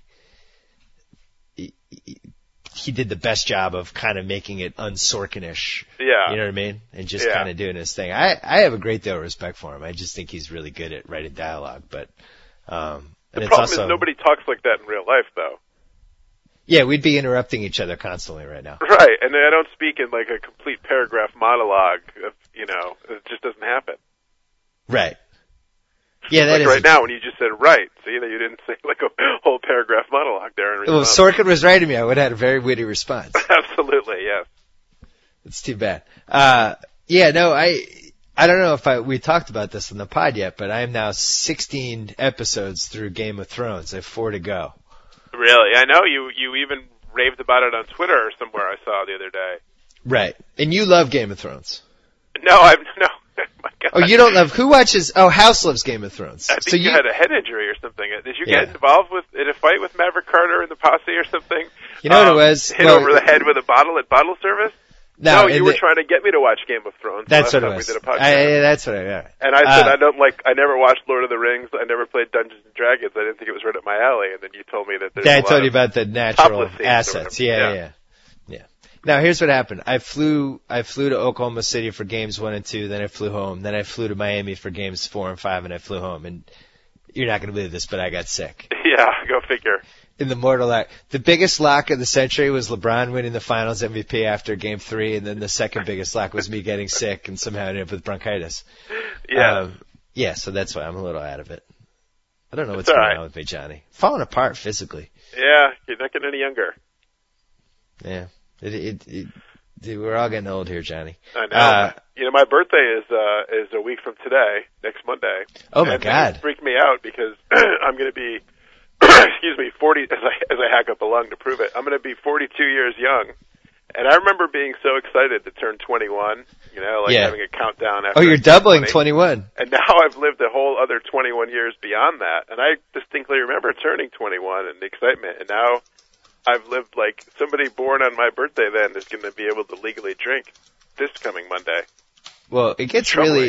he did the best job of kind of making it un-Sorkin-ish. Yeah. You know what I mean? And just kind of doing his thing. I have a great deal of respect for him. I just think he's really good at writing dialogue. But the problem is nobody talks like that in real life, though. Yeah, we'd be interrupting each other constantly right now. Right, and I don't speak in like a complete paragraph monologue. It just doesn't happen. Right. Yeah, that like is right now when you just said right, so you didn't say like a whole paragraph monologue there. Well, if Sorkin was writing me, I would have had a very witty response. Absolutely, yes. It's too bad. Yeah, no, I don't know if we talked about this on the pod yet, but I am now 16 episodes through Game of Thrones. I have 4 to go. Really? I know you even raved about it on Twitter or somewhere I saw the other day. Right. And you love Game of Thrones. No. My God. Oh, you don't love, who watches, House loves Game of Thrones. I think you had a head injury or something. Did you get involved in a fight with Maverick Carter and the posse or something? You know what it was? Hit over the head with a bottle at bottle service? No, you were trying to get me to watch Game of Thrones. That's what it was. We did a podcast. That's what I got. And I said I never watched Lord of the Rings. I never played Dungeons and Dragons. I didn't think it was right up my alley. And then you told me that there's I told you about the natural assets. Yeah. Now here's what happened. I flew to Oklahoma City for games 1 and 2. Then I flew home. Then I flew to Miami for games 4 and 5, and I flew home. And you're not going to believe this, but I got sick. Yeah, go figure. In the mortal act. The biggest lock of the century was LeBron winning the Finals MVP after Game 3, and then the second biggest lock was me getting sick and somehow ended up with bronchitis. Yeah. So that's why I'm a little out of it. I don't know what's going on with me, Johnny. Falling apart physically. Yeah, you're not getting any younger. Yeah. We're all getting old here, Johnny. I know. My birthday is a week from today, next Monday. Oh my God! It freaked me out because I'm going to be, 40 as I hack up a lung to prove it. I'm going to be 42 years young, and I remember being so excited to turn 21. Having a countdown. After you're doubling 21. And now I've lived a whole other 21 years beyond that, and I distinctly remember turning 21 and the excitement, and now I've lived like somebody born on my birthday then is going to be able to legally drink this coming Monday. Well, it gets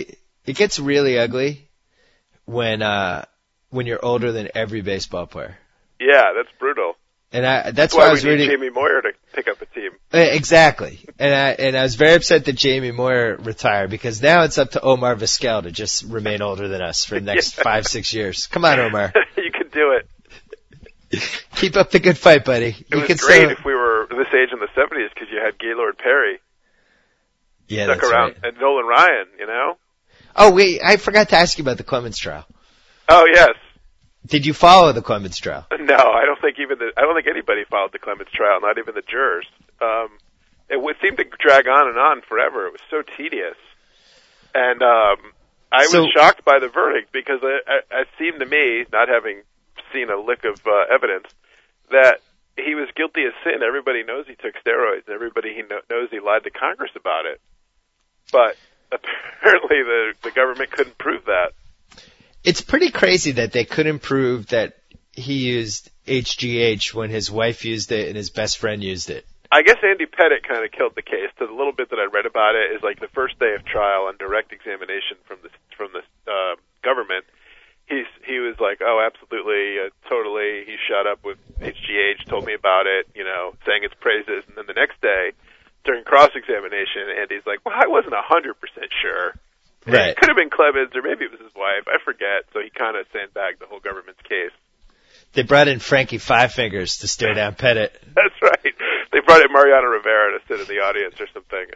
It gets really ugly when you're older than every baseball player. Yeah, that's brutal. And that's why I was we need reading Jamie Moyer to pick up a team. Exactly. And I was very upset that Jamie Moyer retired because now it's up to Omar Vizquel to just remain older than us for the next 5-6 years. Come on, Omar. You can do it. Keep up the good fight, buddy. It was great if we were this age in the 70s because you had Gaylord Perry stuck around, right. and Nolan Ryan, you know? Oh, wait, I forgot to ask you about the Clemens trial. Oh, yes. Did you follow the Clemens trial? No, I don't think anybody followed the Clemens trial, not even the jurors. It would seem to drag on forever. It was so tedious. And I was shocked by the verdict because it seemed to me, not having seen a lick of evidence, that he was guilty of sin. Everybody knows he took steroids, and everybody knows he lied to Congress about it. But apparently the government couldn't prove that. It's pretty crazy that they couldn't prove that he used HGH when his wife used it and his best friend used it. I guess Andy Pettit kind of killed the case. The little bit that I read about it is like the first day of trial on direct examination from the government. He was like, oh, absolutely, totally. He shot up with HGH, told me about it, sang its praises. And then the next day, during cross-examination, Andy's like, well, I wasn't 100% sure. Right. It could have been Clemens, or maybe it was his wife. I forget. So he kind of sandbagged the whole government's case. They brought in Frankie Five Fingers to stare down Pettit. That's right. They brought in Mariano Rivera to sit in the audience or something.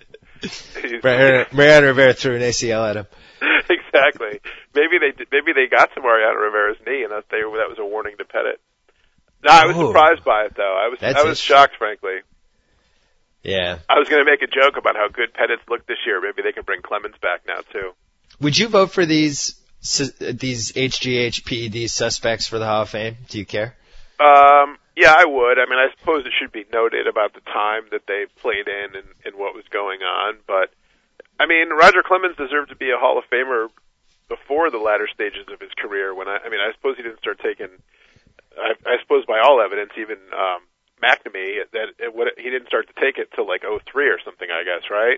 And, Mariano Rivera threw an ACL at him. Exactly. Maybe they got to Mariano Rivera's knee, and that was a warning to Pettit. No, I was surprised by it, though. I was shocked, frankly. Yeah. I was going to make a joke about how good Pettit's looked this year. Maybe they can bring Clemens back now, too. Would you vote for these HGH PED suspects for the Hall of Fame? Do you care? Yeah, I would. I mean, I suppose it should be noted about the time that they played in and what was going on. But, I mean, Roger Clemens deserved to be a Hall of Famer before the latter stages of his career. I suppose he didn't start taking, I suppose by all evidence, even McNamee, he didn't start to take it till like 2003 or something, I guess, right?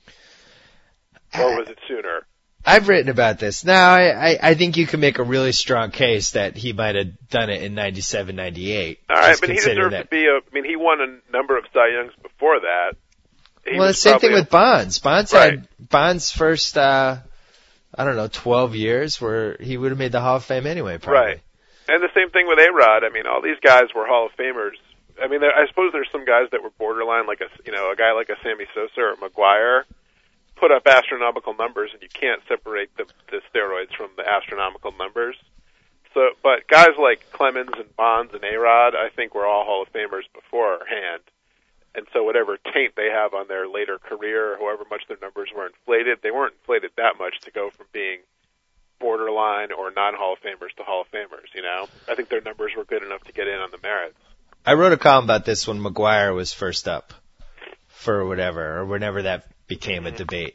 Or was it sooner? I've written about this. Now, I think you can make a really strong case that he might have done it in 97, 98. All right, but he deserved to be he won a number of Cy Youngs before that. Well, the same thing with Bonds. Bonds had Bonds' first, 12 years where he would have made the Hall of Fame anyway, probably. Right. And the same thing with A-Rod. I mean, all these guys were Hall of Famers. I mean, I suppose there's some guys that were borderline, like a guy like a Sammy Sosa or McGuire, put up astronomical numbers, and you can't separate the steroids from the astronomical numbers. So, but guys like Clemens and Bonds and A-Rod, I think were all Hall of Famers beforehand. And so whatever taint they have on their later career, however much their numbers were inflated, they weren't inflated that much to go from being borderline or non-Hall of Famers to Hall of Famers, I think their numbers were good enough to get in on the merits. I wrote a column about this when McGuire was first up for whatever, or whenever that became a debate.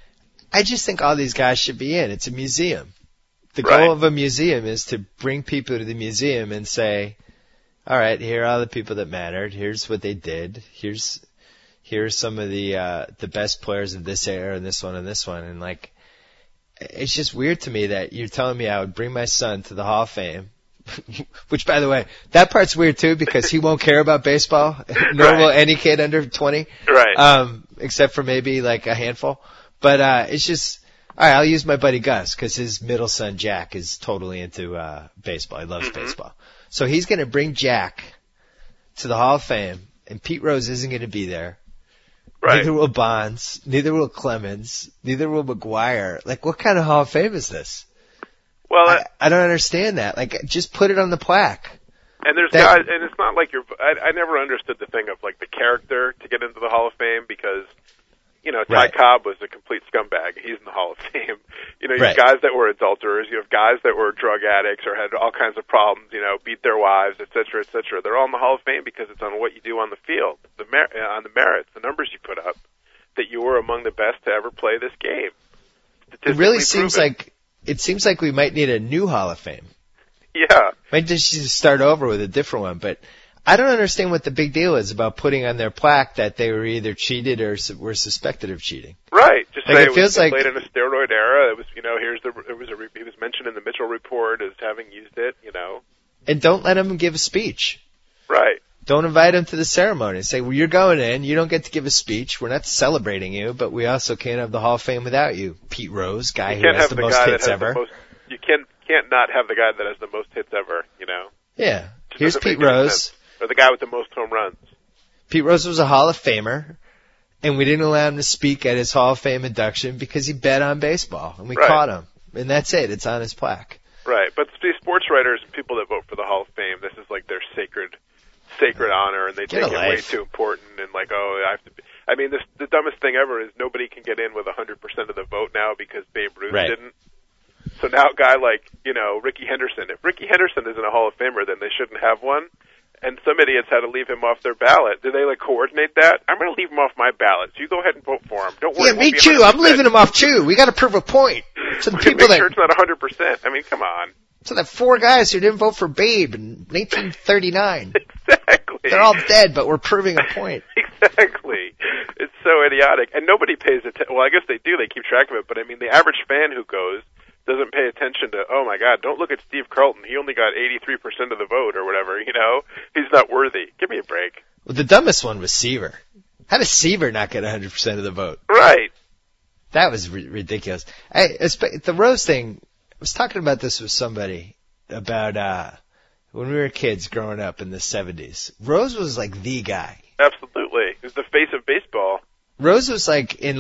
I just think all these guys should be in. It's a museum. The goal of a museum is to bring people to the museum and say, all right, here are all the people that mattered. Here's what they did. Here's some of the best players of this era and this one and this one. And it's just weird to me that you're telling me I would bring my son to the Hall of Fame, which, by the way, that part's weird too because he won't care about baseball, nor will any kid under 20, except for maybe like a handful. But it's just, all right, I'll use my buddy Gus because his middle son Jack is totally into baseball. He loves baseball. So he's going to bring Jack to the Hall of Fame, and Pete Rose isn't going to be there. Right. Neither will Bonds. Neither will Clemens. Neither will McGuire. What kind of Hall of Fame is this? Well, I don't understand that. Just put it on the plaque. And there's guys, and it's not like I never understood the thing of the character to get into the Hall of Fame because, Ty Cobb was a complete scumbag. He's in the Hall of Fame. You have guys that were adulterers. You have guys that were drug addicts or had all kinds of problems, beat their wives, et cetera, et cetera. They're all in the Hall of Fame because it's on what you do on the field, on the merits, the numbers you put up, that you were among the best to ever play this game. It really seems like we might need a new Hall of Fame. Yeah. Might just start over with a different one, but I don't understand what the big deal is about putting on their plaque that they were either cheated or were suspected of cheating. Right. Just Like, say it feels like played in a steroid era. It was, he was mentioned in the Mitchell report as having used it, and don't let him give a speech. Right. Don't invite him to the ceremony. Say, well, you're going in. You don't get to give a speech. We're not celebrating you, but we also can't have the Hall of Fame without you. Pete Rose, guy who has the most hits ever. You can't not have the guy that has the most hits ever, Yeah. Just Here's doesn't Pete make any Rose. sense. Or the guy with the most home runs. Pete Rose was a Hall of Famer, and we didn't allow him to speak at his Hall of Fame induction because he bet on baseball, and we caught him. And that's it. It's on his plaque. Right. But these sports writers and people that vote for the Hall of Fame, this is like their sacred honor, and they take it way too important, and like, I have to be. I mean, the dumbest thing ever is nobody can get in with 100% of the vote now because Babe Ruth didn't. So now a guy like, Ricky Henderson, if Ricky Henderson isn't a Hall of Famer, then they shouldn't have one. And some idiots had to leave him off their ballot. Did they coordinate that? I'm going to leave him off my ballot, so you go ahead and vote for him. Don't worry. Yeah, me too. I'm leaving him off too. We got to prove a point to the people make sure it's not 100%. I mean, come on. So that 4 guys who didn't vote for Babe in 1939. Exactly. They're all dead, but we're proving a point. Exactly. It's so idiotic. And nobody pays attention. Well, I guess they do. They keep track of it. But, I mean, the average fan who goes doesn't pay attention to, oh, my God, don't look at Steve Carlton. He only got 83% of the vote or whatever, He's not worthy. Give me a break. Well, the dumbest one was Seaver. How does Seaver not get 100% of the vote? Right. That was ridiculous. The Rose thing, I was talking about this with somebody about when we were kids growing up in the 70s. Rose was like the guy. Absolutely. He was the face of baseball. Rose was like in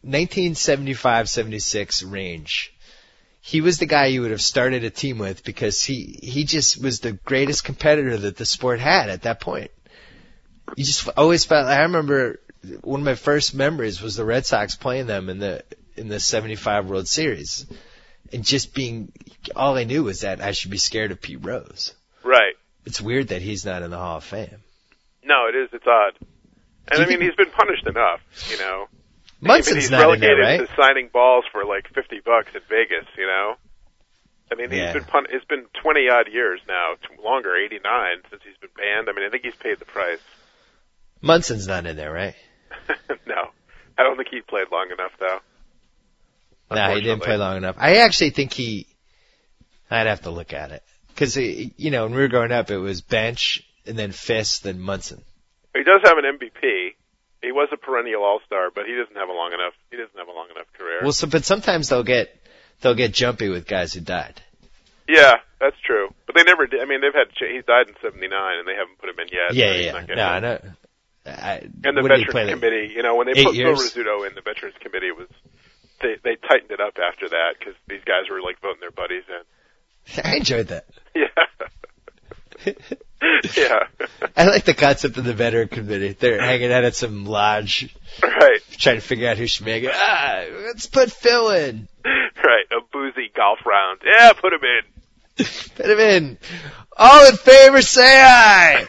1975-76 range. He was the guy you would have started a team with because he just was the greatest competitor that the sport had at that point. You just always felt. I remember one of my first memories was the Red Sox playing them in the 75 World Series, and just being all I knew was that I should be scared of Pete Rose. Right. It's weird that he's not in the Hall of Fame. No, it is. It's odd. And I mean, he's been punished enough, Munson's not in there, right? He's relegated to signing balls for like $50 in Vegas, I mean, it's been 20 odd years now, longer, 89 since he's been banned. I mean, I think he's paid the price. Munson's not in there, right? No. I don't think he played long enough, though. No, he didn't play long enough. I actually think I'd have to look at it. Because, when we were growing up, it was Bench, and then Fisk, then Munson. He does have an MVP. He was a perennial all-star, but he doesn't have a long enough career. Well, but sometimes they'll get jumpy with guys who died. Yeah, that's true. But they never did. I mean, he died in 79, and they haven't put him in yet. Yeah. No, I know. And the Veterans Committee, when they put Phil Rizzuto in, the Veterans Committee they tightened it up after that because these guys were voting their buddies in. I enjoyed that. Yeah. Yeah. I like the concept of the Veteran Committee. They're hanging out at some lodge. Right. Trying to figure out who should make it. Let's put Phil in. Right. A boozy golf round. Yeah, put him in. Put him in. All in favor, say aye.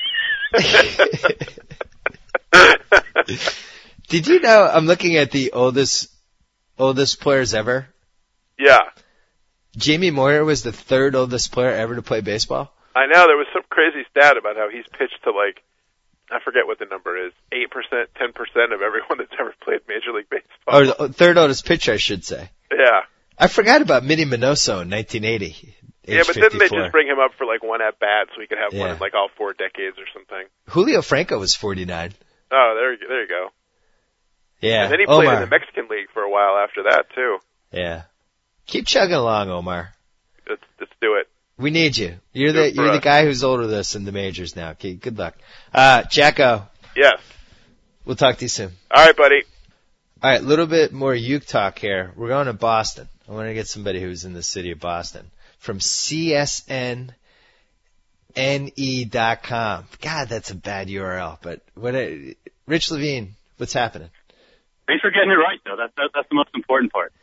Did you know I'm looking at the oldest players ever? Yeah. Jamie Moyer was the 3rd oldest player ever to play baseball. I know. There was some crazy stat about how he's pitched to I forget what the number is, 8%, 10% of everyone that's ever played Major League Baseball. Or the 3rd oldest pitcher, I should say. Yeah. I forgot about Minnie Minoso in 1980. Yeah, but 54. didn't they just bring him up for one at-bat so he could have one in all 4 decades or something? Julio Franco was 49. Oh, there you go. Yeah. And then he played in the Mexican League for a while after that, too. Yeah. Keep chugging along, Omar. Let's do it. We need you. You're the guy who's older than us in the majors now. Okay, good luck. Jacko. Yes. We'll talk to you soon. All right, buddy. All right, a little bit more Uke talk here. We're going to Boston. I want to get somebody who's in the city of Boston. From CSNNE.com. God, that's a bad URL. But Rich Levine, what's happening? Thanks for getting it right, though. That's the most important part.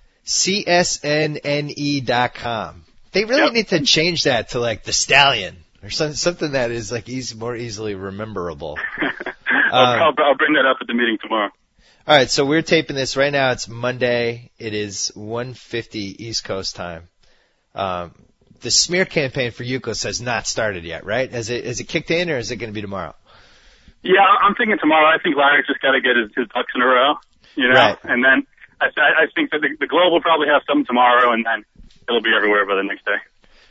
CSNNE.com. They really need to change that to the Stallion or something that is more easily rememberable. I'll bring that up at the meeting tomorrow. All right, so we're taping this right now. It's Monday. It is 1:50 East Coast time. the smear campaign for Youkilis has not started yet, right? Has it kicked in, or is it going to be tomorrow? Yeah, I'm thinking tomorrow. I think Larry's just got to get his ducks in a row, Right. And then I think that the Globe will probably have something tomorrow, and then it'll be everywhere by the next day.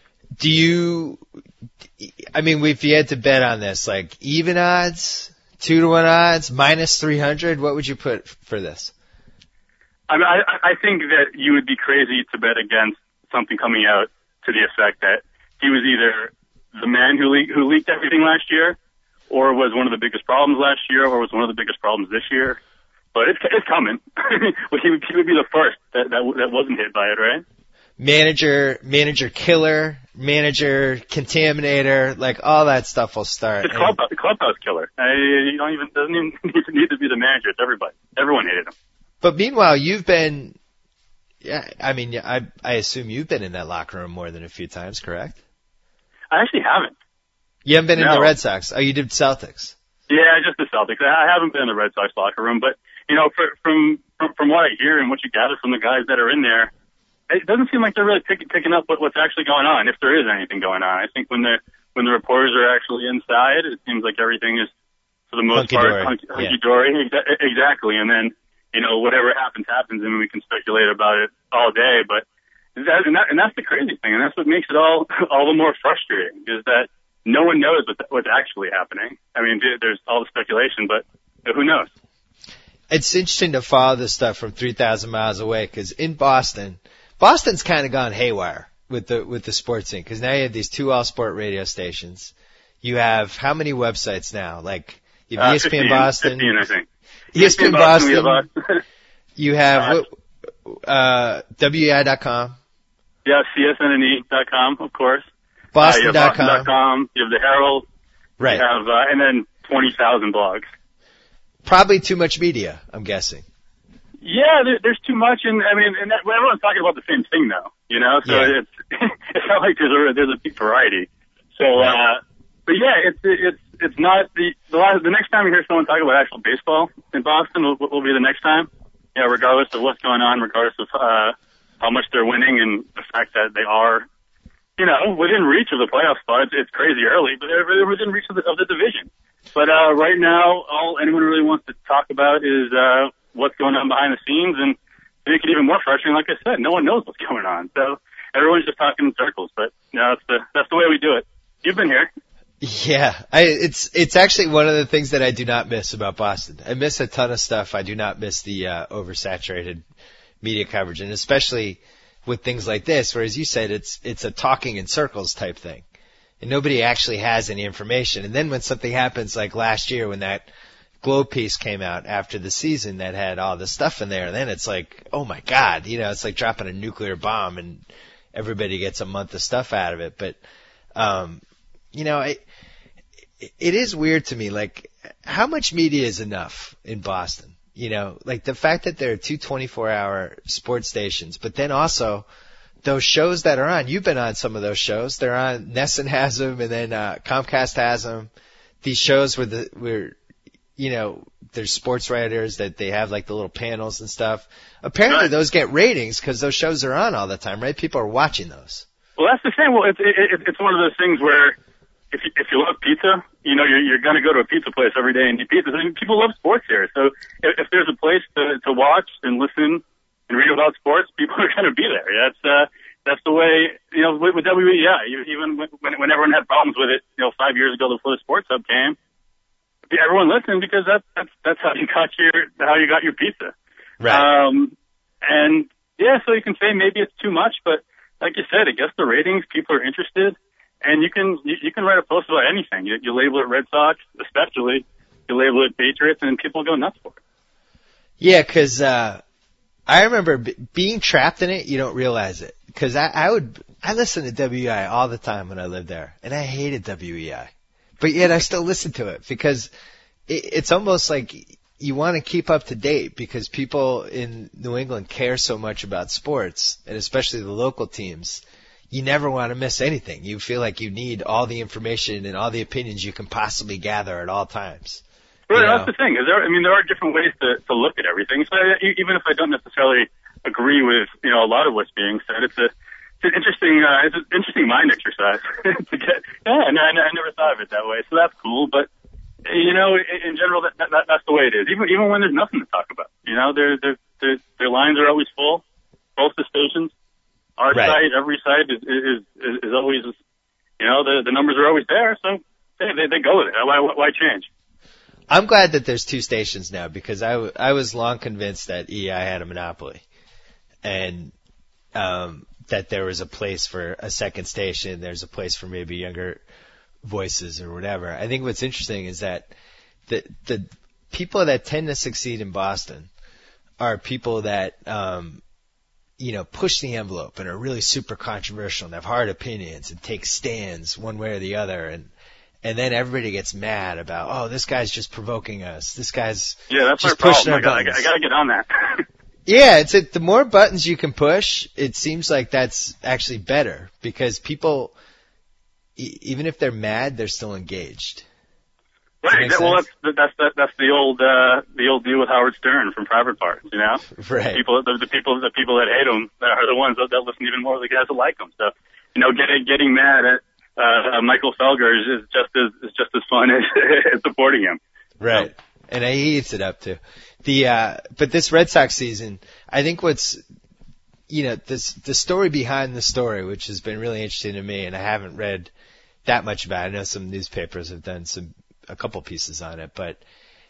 If you had to bet on this, like even odds, 2-1 odds, minus 300, what would you put for this? I think that you would be crazy to bet against something coming out to the effect that he was either the man who leaked everything last year, or was one of the biggest problems last year, or was one of the biggest problems this year. But it's coming. Well, he would be the first that wasn't hit by it, right? Manager killer, manager contaminator, like all that stuff will start. The clubhouse killer. Doesn't even need to be the manager. It's everybody. Everyone hated him. But meanwhile, you've been, I assume you've been in that locker room more than a few times, correct? I actually haven't. You haven't been in the Red Sox. Oh, you did Celtics. Yeah, just the Celtics. I haven't been in the Red Sox locker room, but from what I hear and what you gather from the guys that are in there, it doesn't seem like they're really picking up what's actually going on, if there is anything going on. I think when the reporters are actually inside, it seems like everything is, for the most part, hunky-dory. Exactly. And then, whatever happens. I mean, we can speculate about it all day, but that's the crazy thing, and that's what makes it all the more frustrating, is that no one knows what's actually happening. I mean, there's all the speculation, but who knows? It's interesting to follow this stuff from 3,000 miles away, because in Boston's kind of gone haywire with the sports scene, because now you have these 2 all-sport radio stations. You have how many websites now? Like you have ESPN 15, Boston, 15, I think. ESPN Boston. You have WEI.com. Yeah, CSNNE.com, of course. Boston.com. You have Boston.com. You have the Herald. Right. You have, and then 20,000 blogs. Probably too much media, I'm guessing. Yeah, there's too much, and everyone's talking about the same thing though, So Yeah. it's not like there's a big variety. So, but yeah, it's not the next time you hear someone talk about actual baseball in Boston will be the next time. Yeah, regardless of what's going on, regardless of how much they're winning, and the fact that they are, within reach of the playoff spot. It's crazy early, but they're within reach of the division. But right now, all anyone really wants to talk about is what's going on behind the scenes, and to make it even more frustrating, like I said, no one knows what's going on. So everyone's just talking in circles. But that's the way we do it. You've been here. Yeah, it's actually one of the things that I do not miss about Boston. I miss a ton of stuff. I do not miss the oversaturated media coverage, and especially with things like this, where, as you said, it's a talking in circles type thing, and nobody actually has any information. And then when something happens, like last year when that Globe piece came out after the season that had all this stuff in there, and then it's like, oh my God, it's like dropping a nuclear bomb, and everybody gets a month of stuff out of it. But it is weird to me, like, how much media is enough in Boston? Like the fact that there are 2 24-hour sports stations, but then also those shows that are on. You've been on some of those shows. They're on. Nesson has them, and then Comcast has them. These shows where there's sports writers that they have like the little panels and stuff. Apparently those get ratings because those shows are on all the time, right? People are watching those. Well, that's the thing. Well, it's one of those things where if you love pizza, you're going to go to a pizza place every day and eat pizza. I mean, people love sports here. So if there's a place to watch and listen and read about sports, people are going to be there. That's the way, with WEI, even when everyone had problems with it, 5 years ago before the Sports Hub came, everyone listened because that's how you got your pizza. Right. And yeah, so you can say maybe it's too much, but like you said, it gets the ratings, people are interested. And you can write a post about anything. You label it Red Sox, especially. You label it Patriots, and people go nuts for it. Yeah, because I remember being trapped in it. You don't realize it. Because I listened to WEI all the time when I lived there, and I hated WEI. But yet I still listened to it because it's almost like you want to keep up to date because people in New England care so much about sports, and especially the local teams. You never want to miss anything. You feel like you need all the information and all the opinions you can possibly gather at all times. Right, that's the thing. There are different ways to look at everything. So even if I don't necessarily agree with, a lot of what's being said, it's an interesting mind exercise to get. Yeah, no, I never thought of it that way. So that's cool. But you know, in general, that's the way it is. Even when there's nothing to talk about, you know, their lines are always full. Both the stations, our site, every site is always, you know, the numbers are always there. So they go with it. Why change? I'm glad that there's two stations now because I was long convinced that EI had a monopoly and that there was a place for a second station. There's a place for maybe younger voices or whatever. I think what's interesting is that the people that tend to succeed in Boston are people that you know, push the envelope and are really super controversial and have hard opinions and take stands one way or the other and then everybody gets mad about, oh, this guy's just provoking us. This guy's that's just my pushing problem. our buttons. I gotta get on that. Yeah, the more buttons you can push, it seems like that's actually better because people, even if they're mad, they're still engaged. Right. Well, that's the old deal with Howard Stern from Private Parts, you know. Right. The people that hate him are the ones that listen even more to the guys that like him. So, you know, getting mad at Michael Felger is just as fun as supporting him. Right. And he eats it up too. But this Red Sox season, I think what's, you know, the story behind the story, which has been really interesting to me, and I haven't read that much about it. I know some newspapers have done a couple pieces on it, but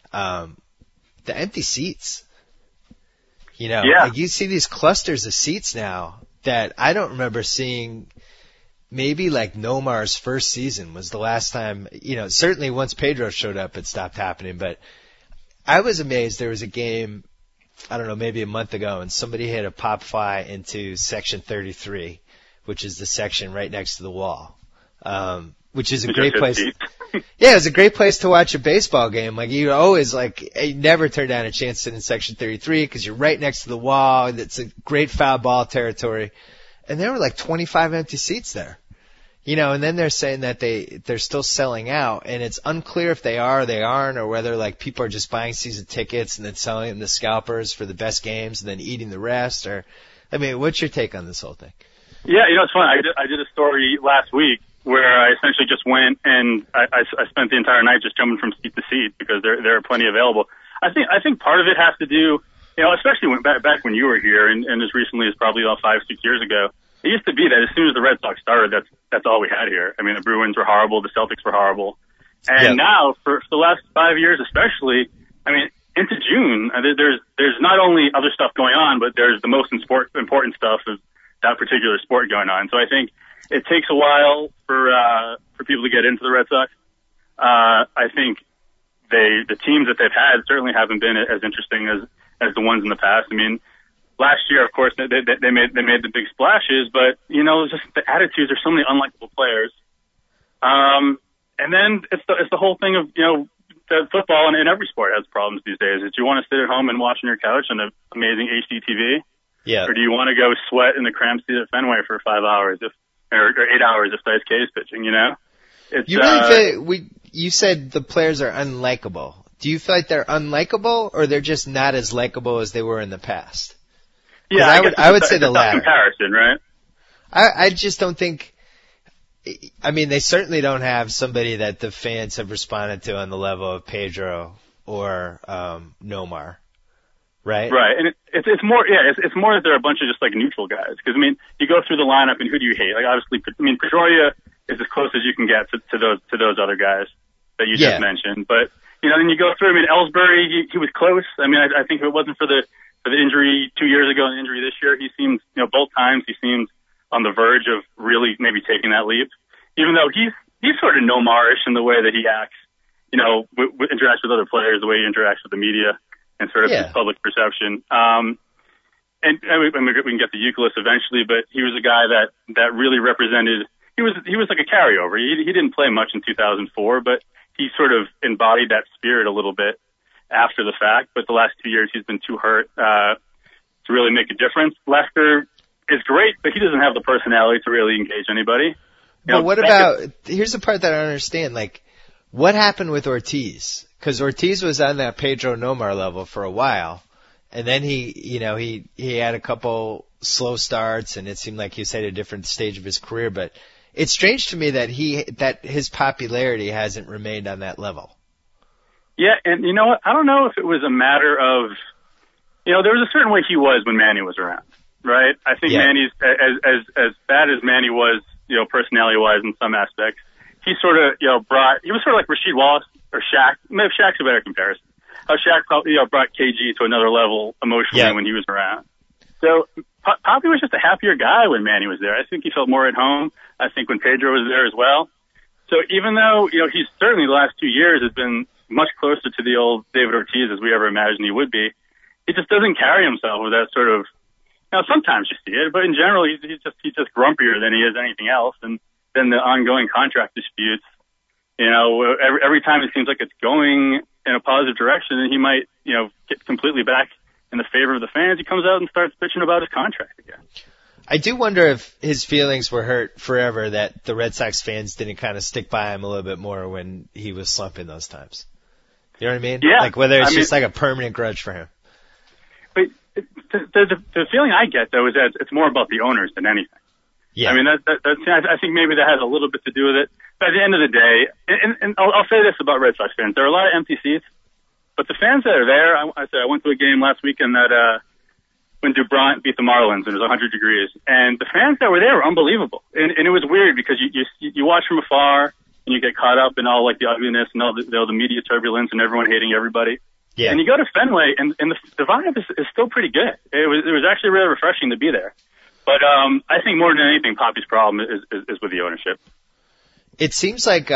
the empty seats. You know, like you see these clusters of seats now that I don't remember seeing. Maybe like Nomar's first season was the last time, you know, certainly once Pedro showed up, it stopped happening, but I was amazed. There was a game, I don't know, maybe a month ago, and somebody hit a pop fly into section 33, which is the section right next to the wall, which is a great place. Yeah, it was a great place to watch a baseball game. Like you always you never turn down a chance to sit in section 33 because you're right next to the wall. It's a great foul ball territory. And there were like 25 empty seats there, you know, and then they're saying that they're still selling out and it's unclear if they are or they aren't or whether like people are just buying season tickets and then selling them to scalpers for the best games and then eating the rest or, I mean, what's your take on this whole thing? Yeah, you know, it's funny. I did a story last week where I essentially just went and I spent the entire night just jumping from seat to seat because there are plenty available. I think part of it has to do, you know, especially back when you were here and as recently as probably about 5-6 years ago, it used to be that as soon as the Red Sox started, that's all we had here. I mean, the Bruins were horrible, the Celtics were horrible. And now, for the last 5 years especially, I mean, into June, there's not only other stuff going on, but there's the most important stuff of that particular sport going on. So I think it takes a while for people to get into the Red Sox. I think the teams that they've had certainly haven't been as interesting as the ones in the past. I mean, last year, of course, they made the big splashes, but you know, just the attitudes are so many unlikable players. And then it's the whole thing of, you know, the football and every sport has problems these days. Do you want to sit at home and watch on your couch on an amazing HD TV? Yeah. Or do you want to go sweat in the cramped seat at Fenway for 5 hours or 8 hours if Dice K is pitching, you know? You really feel, you said the players are unlikable. Do you feel like they're unlikable or they're just not as likable as they were in the past? Yeah, I would say the latter. Comparison, right? I just don't think, I mean, they certainly don't have somebody that the fans have responded to on the level of Pedro or Nomar, right? Right, and it's more that they're a bunch of just like neutral guys. Because I mean, you go through the lineup and who do you hate? Like obviously, I mean, Pedroia is as close as you can get to those other guys that you just mentioned. But you know, then you go through. I mean, Ellsbury, he was close. I mean, I think if it wasn't for the injury 2 years ago and the injury this year, he seemed, you know, both times he seemed on the verge of really maybe taking that leap. Even though he's sort of Nomar-ish in the way that he acts, you know, interacts with other players, the way he interacts with the media, and sort of his public perception. And we can get to Youkilis eventually, but he was a guy that really represented. He was like a carryover. He didn't play much in 2004, but he sort of embodied that spirit a little bit after the fact. But the last 2 years, he's been too hurt to really make a difference. Lester is great, but he doesn't have the personality to really engage anybody. But what about, here's the part that I don't understand, like, what happened with Ortiz? Because Ortiz was on that Pedro Nomar level for a while, and then he had a couple slow starts, and it seemed like he was at a different stage of his career. But it's strange to me that his popularity hasn't remained on that level. Yeah, and you know what? I don't know if it was a matter of, there was a certain way he was when Manny was around, right? I think Manny's, as bad as Manny was, personality-wise in some aspects, he sort of, he was sort of like Rasheed Wallace or Shaq. Maybe Shaq's a better comparison. How Shaq probably, brought KG to another level emotionally when he was around. So Poppy was just a happier guy when Manny was there. I think he felt more at home. I think when Pedro was there as well. So even though, he's certainly the last 2 years has been much closer to the old David Ortiz as we ever imagined he would be, he just doesn't carry himself with that sort of, sometimes you see it, but in general, he's just grumpier than he is anything else. And then the ongoing contract disputes, every time it seems like it's going in a positive direction, and he might, get completely back in the favor of the fans, he comes out and starts bitching about his contract again. I do wonder if his feelings were hurt forever that the Red Sox fans didn't kind of stick by him a little bit more when he was slumping those times. You know what I mean? Yeah. Like whether it's just like a permanent grudge for him. But the feeling I get, though, is that it's more about the owners than anything. Yeah. I mean, I think maybe that has a little bit to do with it. But at the end of the day, and I'll say this about Red Sox fans, there are a lot of empty seats, but the fans that are there, I went to a game last weekend that, when DuBrant beat the Marlins and it was 100 degrees, and the fans that were there were unbelievable. And it was weird because you watch from afar and you get caught up in all like the ugliness and all the media turbulence and everyone hating everybody. Yeah. And you go to Fenway and the vibe is still pretty good. It was actually really refreshing to be there. But I think more than anything, Poppy's problem is with the ownership. It seems like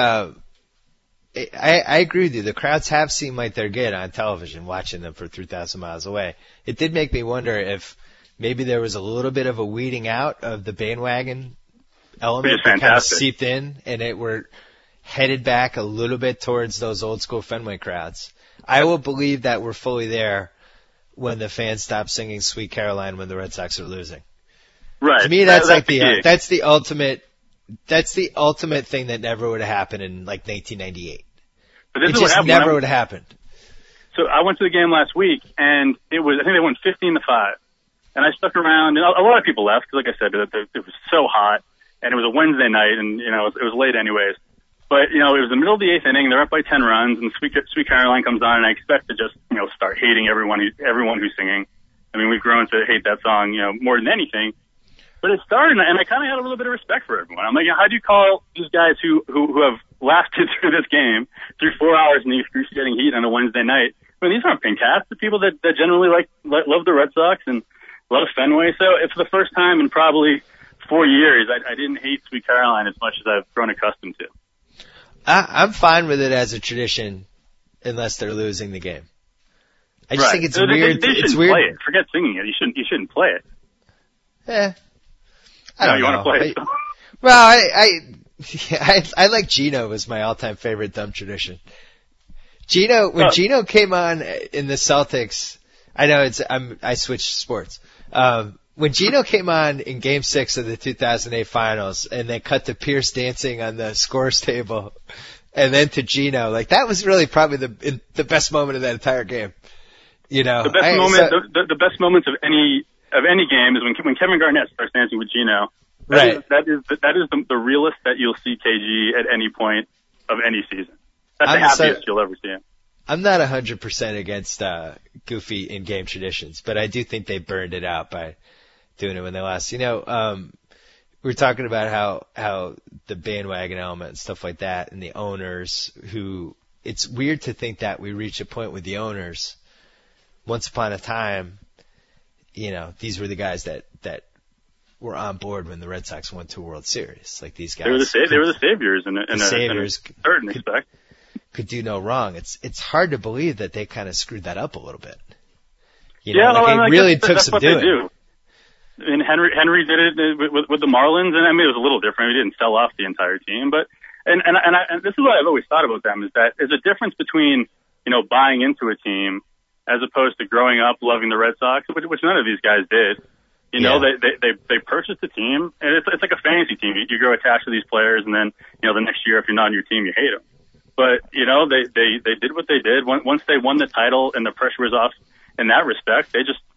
I agree with you. The crowds have seemed like they're good on television, watching them for 3,000 miles away. It did make me wonder if maybe there was a little bit of a weeding out of the bandwagon element that kind of seeped in, and it were headed back a little bit towards those old school Fenway crowds. I will believe that we're fully there when the fans stop singing "Sweet Caroline" when the Red Sox are losing. Right. To me, that's the ultimate thing that never would have happened in like 1998. But this it is just what happened. never would have happened. So I went to the game last week, and I think they won 15-5. And I stuck around, and a lot of people left, because like I said, it was so hot, and it was a Wednesday night, and, it was late anyways. But, it was the middle of the 8th inning, they're up by 10 runs, and Sweet Caroline comes on, and I expect to just, start hating everyone who's singing. I mean, we've grown to hate that song, more than anything. But it started, and I kind of had a little bit of respect for everyone. I'm like, how do you call these guys who have lasted through this game, through 4 hours in the excruciating heat on a Wednesday night? I mean, these aren't pink hats. The people that generally love the Red Sox and love Fenway. So it's the first time in probably 4 years I didn't hate Sweet Caroline as much as I've grown accustomed to. I'm fine with it as a tradition, unless they're losing the game. I just think it's weird. They it's shouldn't weird. play it. Forget singing it. You shouldn't play it. I don't know. You want to play it? Well, I like Gino was my all-time favorite dumb tradition. When Gino came on in the Celtics, I know I switched sports. When Gino came on in Game 6 of the 2008 Finals, and they cut to Pierce dancing on the scores table, and then to Gino, like that was really probably the best moment of that entire game. The best moments of any game is when Kevin Garnett starts dancing with Gino. Right. That is the realest that you'll see KG at any point of any season. That's the happiest you'll ever see him. I'm not 100% against goofy in-game traditions, but I do think they burned it out by doing it when they lost. We were talking about how the bandwagon element and stuff like that, and the owners who it's weird to think that we reach a point with the owners. Once upon a time, these were the guys that were on board when the Red Sox won 2 World Series. Like these guys, they were the saviors in a certain respect. Could do no wrong. It's hard to believe that they kind of screwed that up a little bit. It really took some doing. They do. And Henry did it with the Marlins, and I mean it was a little different. He didn't sell off the entire team, but and this is what I've always thought about them is that there's a difference between buying into a team as opposed to growing up loving the Red Sox, which none of these guys did. They purchased the team, and it's like a fantasy team. You grow attached to these players, and then the next year if you're not on your team, you hate them. But they did what they did. Once they won the title and the pressure was off in that respect, they just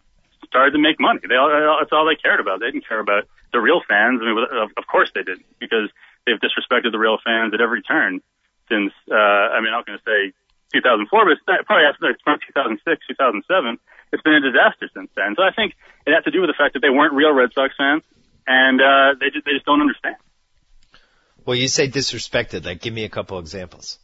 started to make money. That's all they cared about. They didn't care about the real fans. I mean, of course they did, because they've disrespected the real fans at every turn since, I'm not going to say 2004, but it's probably from 2006, 2007. It's been a disaster since then. So I think it had to do with the fact that they weren't real Red Sox fans, and they just don't understand. Well, you say disrespected. Like, give me a couple examples.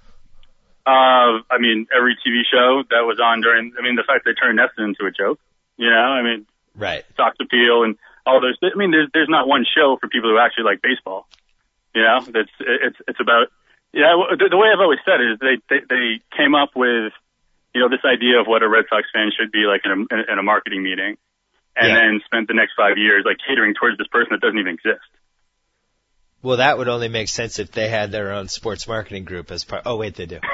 Every TV show that was on the fact they turned NESN into a joke, right. Sox Appeal and all those. There's not one show for people who actually like baseball. It's about, the way I've always said it is they came up with, this idea of what a Red Sox fan should be like in a marketing meeting, and then spent the next 5 years like catering towards this person that doesn't even exist. Well, that would only make sense if they had their own sports marketing group as part. Oh, wait, they do.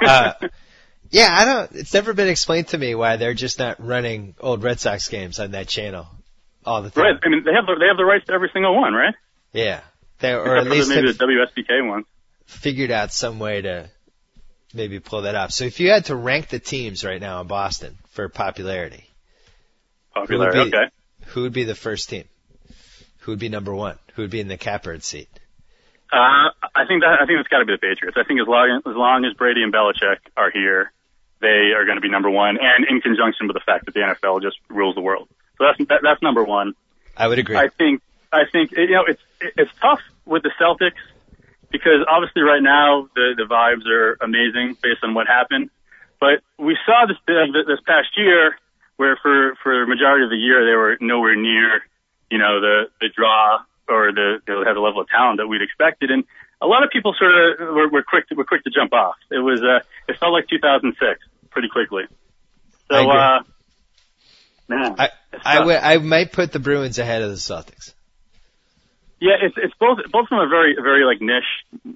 It's never been explained to me why they're just not running old Red Sox games on that channel all the time. Right. I mean, they have the rights to every single one, right? Yeah. Or at least maybe the WSBK one. Figured out some way to maybe pull that off. So if you had to rank the teams right now in Boston for popularity. Okay. Who would be the first team? Who would be number one? Who would be in the catbird seat? I think it's got to be the Patriots. I think as long as Brady and Belichick are here, they are going to be number one, and in conjunction with the fact that the NFL just rules the world. So that's number one. I would agree. I think it's tough with the Celtics because obviously right now the vibes are amazing based on what happened, but we saw this past year where for the majority of the year they were nowhere near the draw or had the level of talent that we'd expected, and a lot of people sort of were quick to jump off. It felt like 2006 pretty quickly. So man, I might put the Bruins ahead of the Celtics. Yeah, it's both of them are very very like niche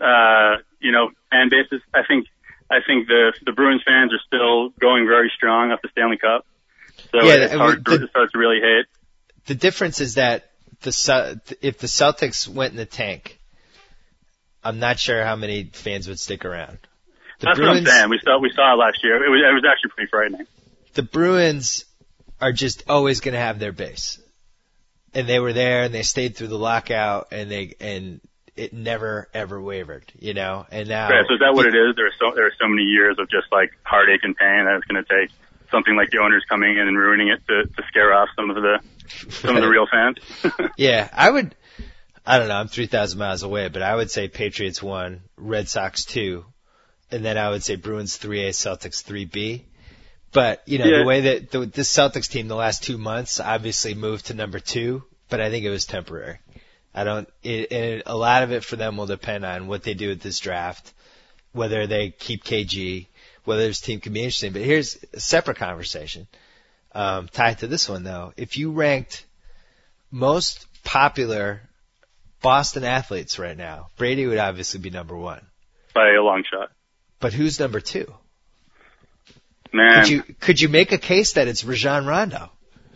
fan bases. I think the Bruins fans are still going very strong off the Stanley Cup. So it's hard to really hate. The difference is that if the Celtics went in the tank, I'm not sure how many fans would stick around. That's what I'm saying. We saw it last year. It was actually pretty frightening. The Bruins are just always going to have their base, and they were there and they stayed through the lockout and it never ever wavered, And now, right, so is that what it is? There are so many years of just like heartache and pain that it's going to take something like the owners coming in and ruining it to scare off some of the real fans. Yeah, I don't know, I'm 3,000 miles away, but I would say Patriots 1, Red Sox 2, and then I would say Bruins 3A, Celtics 3B. But, the way that this Celtics team the last 2 months obviously moved to number 2, but I think it was temporary. And a lot of it for them will depend on what they do with this draft, whether they keep KG, whether this team can be interesting. But here's a separate conversation. Tied to this one, though. If you ranked most popular Boston athletes right now, Brady would obviously be number 1. By a long shot. But who's number 2? Man. Could you make a case that it's Rajon Rondo?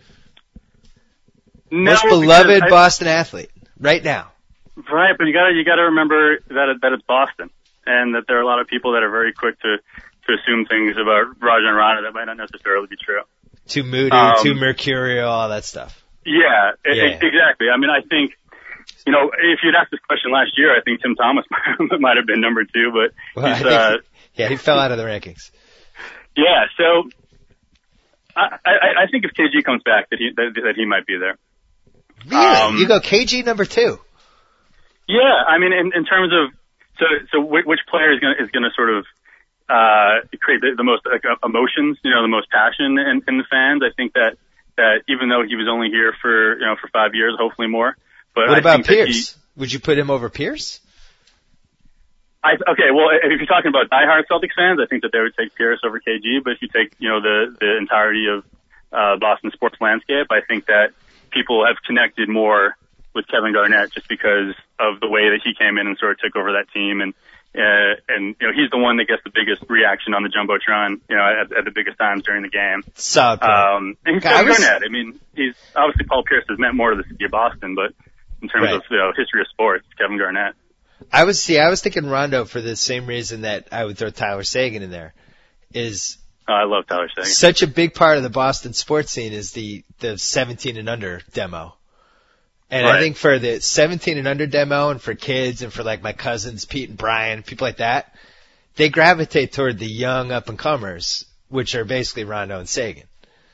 No, most beloved Boston athlete right now. Right, but you gotta remember that it's Boston, and that there are a lot of people that are very quick to assume things about Rajon Rondo that might not necessarily be true. Too moody, too mercurial, all that stuff. Yeah, exactly. I mean, I think, if you'd asked this question last year, I think Tim Thomas might have been number 2, but he fell out of the rankings. Yeah, so I think if KG comes back, that he might be there. Really? You go KG number 2? Yeah, I mean, in terms of so which player is going to sort of create the most emotions, the most passion in the fans. I think that even though he was only here for 5 years, hopefully more. But what about Pierce? Would you put him over Pierce? Okay, well, if you're talking about diehard Celtics fans, I think that they would take Pierce over KG. But if you take the entirety of Boston sports landscape, I think that people have connected more with Kevin Garnett just because of the way that he came in and sort of took over that team, and he's the one that gets the biggest reaction on the jumbotron, at the biggest times during the game. Solid. And he's Kevin Garnett. I mean, he's obviously Paul Pierce has meant more to the city of Boston, but in terms of history of sports, Kevin Garnett. I was thinking Rondo for the same reason that I would throw Tyler Sagan in there. Is Oh, I love Tyler Seguin. Such a big part of the Boston sports scene is the 17 and under demo. And Right. I think for the 17 and under demo and for kids and for like my cousins, Pete and Brian, people like that, they gravitate toward the young up and comers, which are basically Rondo and Sagan.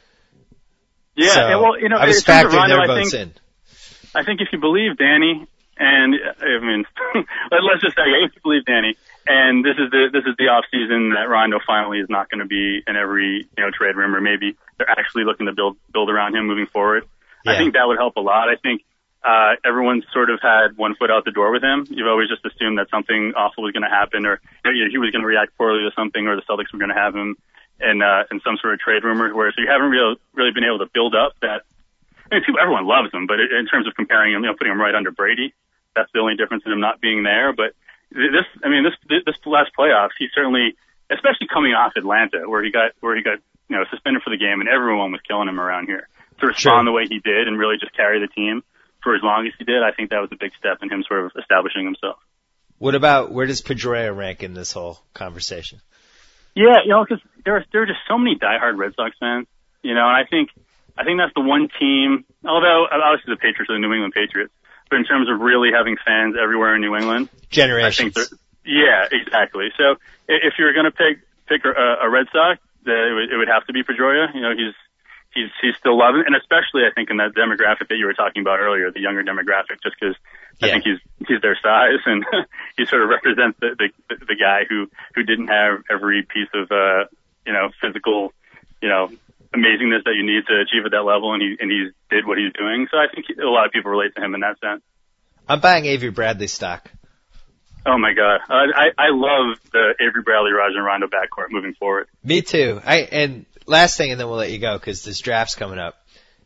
Yeah, So, and well, you know, I was in terms of factoring Rondo, their I votes think, in. I think if you believe Danny, and I mean, let's just say if you believe Danny, and this is the off season that Rondo finally is not going to be in every trade room, or maybe they're actually looking to build around him moving forward. Yeah. I think that would help a lot. I think everyone's sort of had one foot out the door with him. You've always just assumed that something awful was going to happen, or he was going to react poorly to something, or the Celtics were going to have him in some sort of trade rumor. Whereas you haven't really been able to build up that. I mean, everyone loves him, but in terms of comparing him, putting him right under Brady, that's the only difference in him not being there. But this last playoffs, he certainly, especially coming off Atlanta, where he got suspended for the game, and everyone was killing him around here, to respond the way he did and really just carry the team for as long as he did. I think that was a big step in him sort of establishing himself. What about, where does Pedroia rank in this whole conversation? Yeah, because there are just so many diehard Red Sox fans, and I think that's the one team, although obviously the Patriots are the New England Patriots, but in terms of really having fans everywhere in New England, Generations. I think yeah, exactly. So if you're going to pick a Red Sox, it would have to be Pedroia. He's still loving it, and especially I think in that demographic that you were talking about earlier, the younger demographic, just because I think he's their size, and he sort of represents the guy who didn't have every piece of physical amazingness that you need to achieve at that level, and he did what he's doing. So I think a lot of people relate to him in that sense. I'm buying Avery Bradley stock. Oh my God, I love the Avery Bradley, Rajon Rondo backcourt moving forward. Me too. And last thing, and then we'll let you go because this draft's coming up.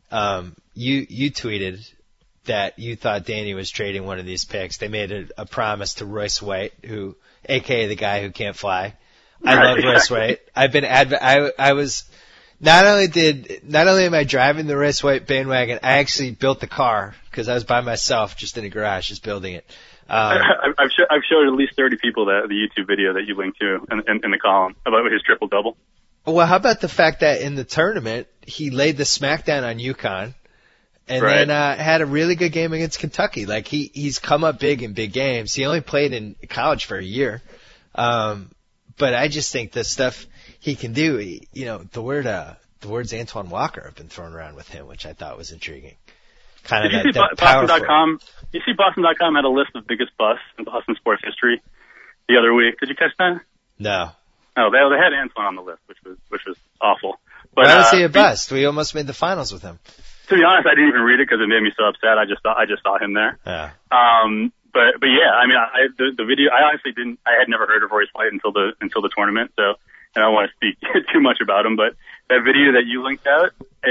You tweeted that you thought Danny was trading one of these picks. They made a promise to Royce White, who, aka the guy who can't fly. I love Royce White. I've been I was not only am I driving the Royce White bandwagon, I actually built the car because I was by myself, just in a garage, just building it. I've showed at least 30 people the YouTube video that you linked to in the column about his triple double. Well, how about the fact that in the tournament he laid the smackdown on UConn, and then had a really good game against Kentucky. Like he's come up big in big games. He only played in college for a year, but I just think the stuff he can do. The words Antoine Walker have been thrown around with him, which I thought was intriguing. Kind Did you see Boston.com? You see Boston.com had a list of biggest busts in Boston sports history the other week. Did you catch that? No. Oh, they had Antoine on the list, which was awful. But why was he a bust? We almost made the finals with him. To be honest, I didn't even read it because it made me so upset. I just saw him there. Yeah. But yeah, I mean, the video. I honestly didn't. I had never heard of Royce White until the tournament. So I don't want to speak too much about him. But that video that you linked out,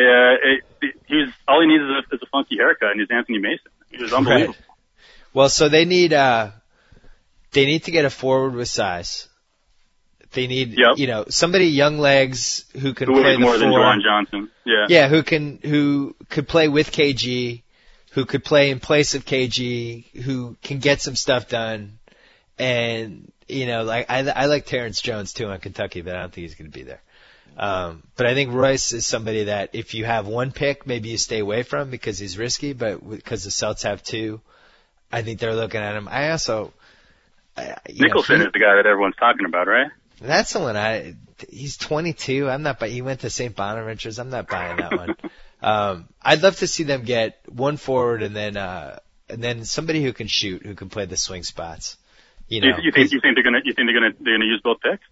all he needs is a funky haircut, and he's Anthony Mason. It was unbelievable. Right. Well, so they need to get a forward with size. They need, somebody young legs who can play the more than four. Juwan Johnson. Yeah. Yeah, who could play with KG, who could play in place of KG, who can get some stuff done. And, I like Terrence Jones too on Kentucky, but I don't think he's going to be there. But I think Royce is somebody that if you have one pick, maybe you stay away from because he's risky, but because the Celtics have two, I think they're looking at him. I also, Nicholson is the guy that everyone's talking about, right? That's the one he's 22. He went to St. Bonaventure's. I'm not buying that one. I'd love to see them get one forward and then somebody who can shoot, who can play the swing spots. You think they're gonna use both picks?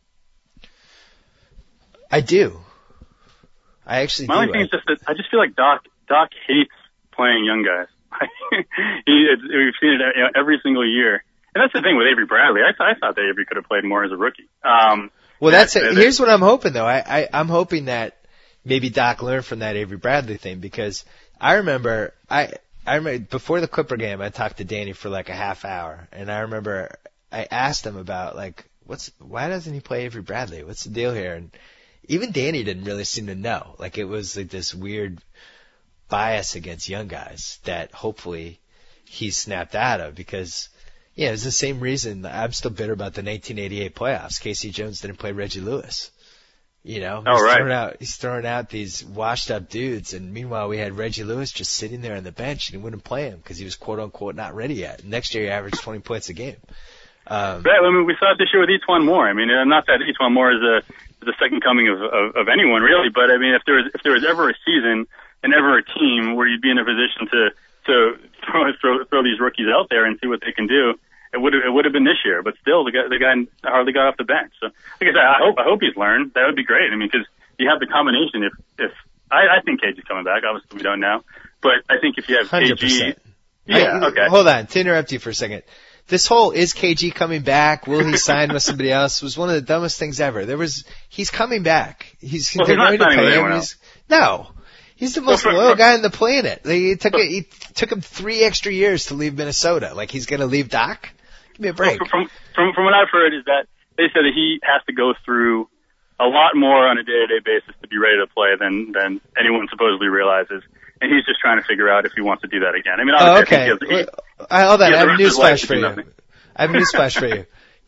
I do. I actually do. My only thing is just that I just feel like Doc hates playing young guys. We've seen it every single year. And that's the thing with Avery Bradley. I thought that Avery could have played more as a rookie. Well, here's what I'm hoping though. I'm hoping that maybe Doc learned from that Avery Bradley thing because I remember before the Clipper game I talked to Danny for like a half hour and I remember I asked him about why doesn't he play Avery Bradley? What's the deal here? And even Danny didn't really seem to know. Like it was like this weird bias against young guys that hopefully he snapped out of because it's the same reason I'm still bitter about the 1988 playoffs. Casey Jones didn't play Reggie Lewis. You know, Oh, he's throwing out these washed up dudes, and meanwhile we had Reggie Lewis just sitting there on the bench and he wouldn't play him because he was quote unquote not ready yet. Next year he averaged 20 points a game. Right. I mean, we saw it this year with Etuan Moore. I mean, not that Etuan Moore is the second coming of anyone really, but I mean, if there was ever a season and ever a team where you'd be in a position to throw these rookies out there and see what they can do, it would have been this year. But still, the guy hardly got off the bench. So, like I said, I hope he's learned. That would be great. I mean, because you have the combination. If I think KG's coming back. Obviously, we don't know, but I think if you have 100%. KG, yeah, okay. Hold on, to interrupt you for a second. This whole is KG coming back? Will he sign with somebody else? Was one of the dumbest things ever. He's coming back. They're going to pay him. No. He's the most loyal guy on the planet. It took him 3 extra years to leave Minnesota. Like he's going to leave Doc? Give me a break. From what I've heard is that they said that he has to go through a lot more on a day-to-day basis to be ready to play than anyone supposedly realizes. And he's just trying to figure out if he wants to do that again. I mean, obviously, okay. Hold on. I have a newsflash for you.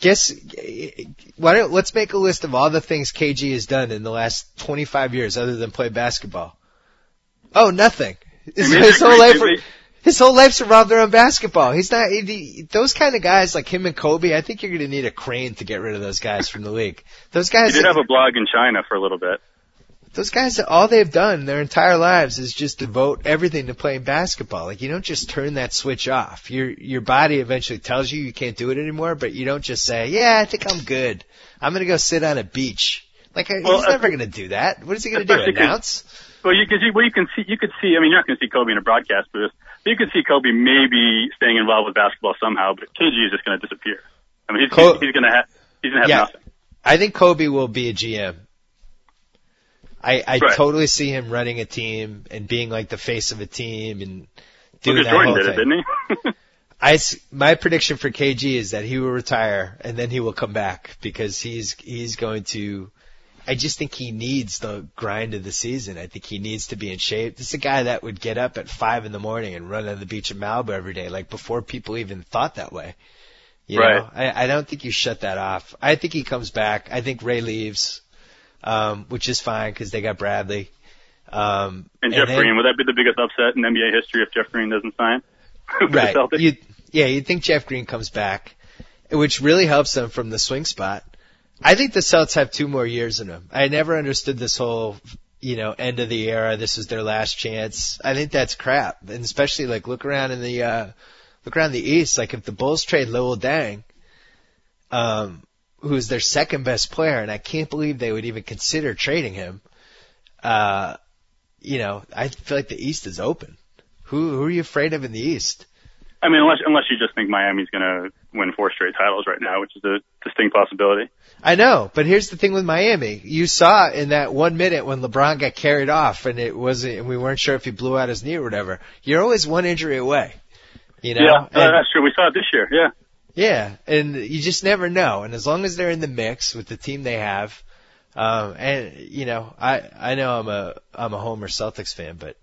Let's make a list of all the things KG has done in the last 25 years other than play basketball. Oh, nothing. His whole life's revolved around basketball. He's not, those kind of guys like him and Kobe, I think you're going to need a crane to get rid of those guys from the league. Those guys. He did have a blog in China for a little bit. Those guys, all they've done their entire lives is just devote everything to playing basketball. Like, you don't just turn that switch off. Your body eventually tells you can't do it anymore, but you don't just say, yeah, I think I'm good. I'm gonna go sit on a beach. Like, he's never gonna do that. What is he gonna do, announce? Well, you could see, I mean, you're not gonna see Kobe in a broadcast booth, but you could see Kobe maybe staying involved with basketball somehow, but KG is just gonna disappear. I mean, he's gonna have nothing. I think Kobe will be a GM. I right. totally see him running a team and being like the face of a team and doing Lucas that Jordan whole did thing. it, didn't he? My prediction for KG is that he will retire and then he will come back because he's going to. I just think he needs the grind of the season. I think he needs to be in shape. This is a guy that would get up at 5 a.m. and run on the beach in Malibu every day, like before people even thought that way. You know? I don't think you shut that off. I think he comes back. I think Ray leaves. Which is fine because they got Bradley. And Jeff Green, would that be the biggest upset in NBA history if Jeff Green doesn't sign? Right. You'd think Jeff Green comes back, which really helps them from the swing spot. I think the Celtics have 2 more years in them. I never understood this whole, end of the era. This is their last chance. I think that's crap. And especially look around the East. Like if the Bulls trade Lowell Deng, who's their second best player, and I can't believe they would even consider trading him. I feel like the East is open. Who are you afraid of in the East? I mean, unless you just think Miami's going to win 4 straight titles right now, which is a distinct possibility. I know, but here's the thing with Miami. You saw in that 1 minute when LeBron got carried off and we weren't sure if he blew out his knee or whatever. You're always 1 injury away. Yeah, that's true. We saw it this year. Yeah. Yeah, and you just never know. And as long as they're in the mix with the team they have, I know I'm a Homer Celtics fan, but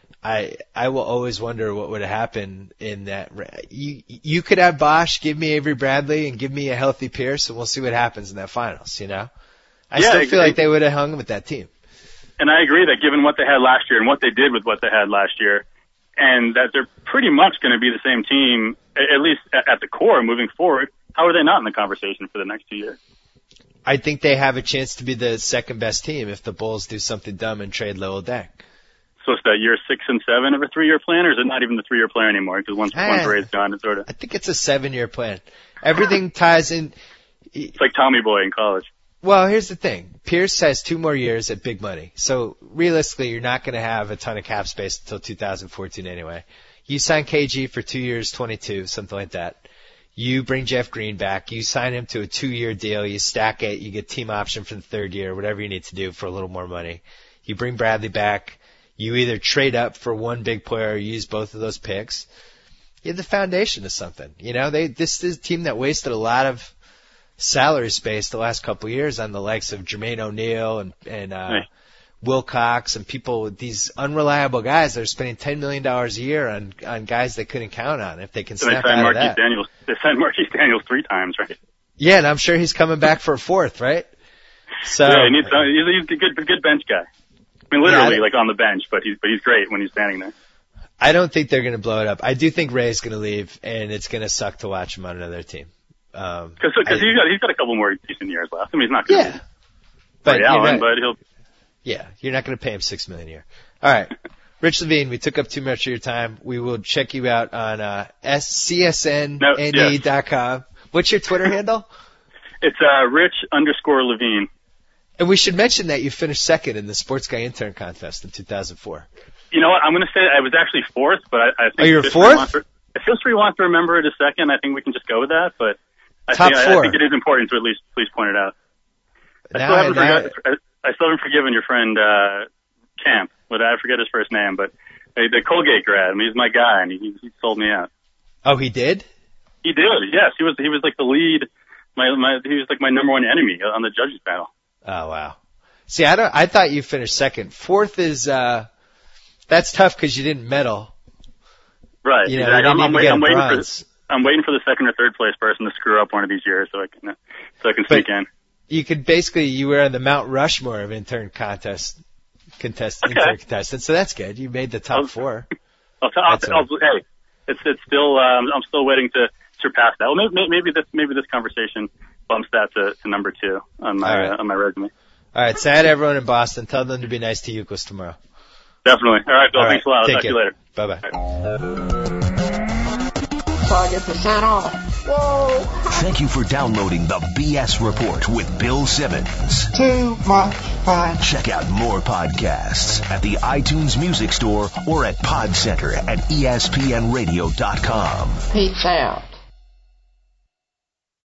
I will always wonder what would happen in that. You could have Bosh, give me Avery Bradley, and give me a healthy Pierce, and we'll see what happens in that finals. I still feel like they would have hung with that team. And I agree that given what they had last year and what they did with what they had last year, and that they're pretty much going to be the same team, at least at the core moving forward, how are they not in the conversation for the next 2 years? I think they have a chance to be the second best team if the Bulls do something dumb and trade Lowell Deng. So it's that year 6 and 7 of a 3-year plan, or is it not even the 3-year plan anymore? Because once Ray's gone, it's sort of. I think it's a 7-year plan. Everything ties in. It's like Tommy Boy in college. Well, here's the thing. Pierce has 2 more years at big money. So realistically, you're not going to have a ton of cap space until 2014 anyway. You sign KG for 2 years, 22, something like that. You bring Jeff Green back. You sign him to a 2-year deal. You stack it. You get team option for the 3rd year, whatever you need to do for a little more money. You bring Bradley back. You either trade up for one big player or use both of those picks. You have the foundation of something. This is a team that wasted a lot of salary space the last couple of years on the likes of Jermaine O'Neal and Wilcox and people, these unreliable guys that are spending $10 million a year on guys they couldn't count on if they can snap out of that. They signed Marquise Daniels 3 times, right? Yeah, and I'm sure he's coming back for a 4th, right? So yeah, he's a good bench guy. I mean, literally, like on the bench, but he's great when he's standing there. I don't think they're going to blow it up. I do think Ray's going to leave, and it's going to suck to watch him on another team. Because he's got a couple more decent years left. I mean, he's not going to but he'll. Yeah, you're not going to pay him $6 million a year. All right, Rich Levine, we took up too much of your time. We will check you out on csnne.com. What's your Twitter handle? It's Rich_Levine. And we should mention that you finished second in the Sports Guy Intern Contest in 2004. You know what? I'm going to say I was actually fourth, but I think you're fourth? If history wants to remember it a second, I think we can just go with that. But I think it is important to at least please point it out. I still haven't forgiven your friend Camp. I forget his first name, but the Colgate grad. I mean, he's my guy, and he sold me out. Oh, he did? He did. Yes, he was like the lead. He was like my number one enemy on the judges panel. Oh wow. See, I thought you finished second. Fourth is that's tough because you didn't medal. Right. You know, exactly. I'm waiting for the second or third place person to screw up one of these years so I can sneak in. You were on the Mount Rushmore of intern contestants, so that's good. You made the top four. Hey, it's still I'm still waiting to surpass that. Well, maybe this conversation bumps that to number 2 on my resume. All right, say hi to everyone in Boston. Tell them to be nice to Euclid tomorrow. Definitely. All right, Bill. Thanks a lot. I'll talk to you later. Bye-bye. So I get % off. Whoa. Thank you for downloading the BS Report with Bill Simmons. Too much fun. Check out more podcasts at the iTunes Music Store or at Pod Center at ESPNradio.com. Peace out.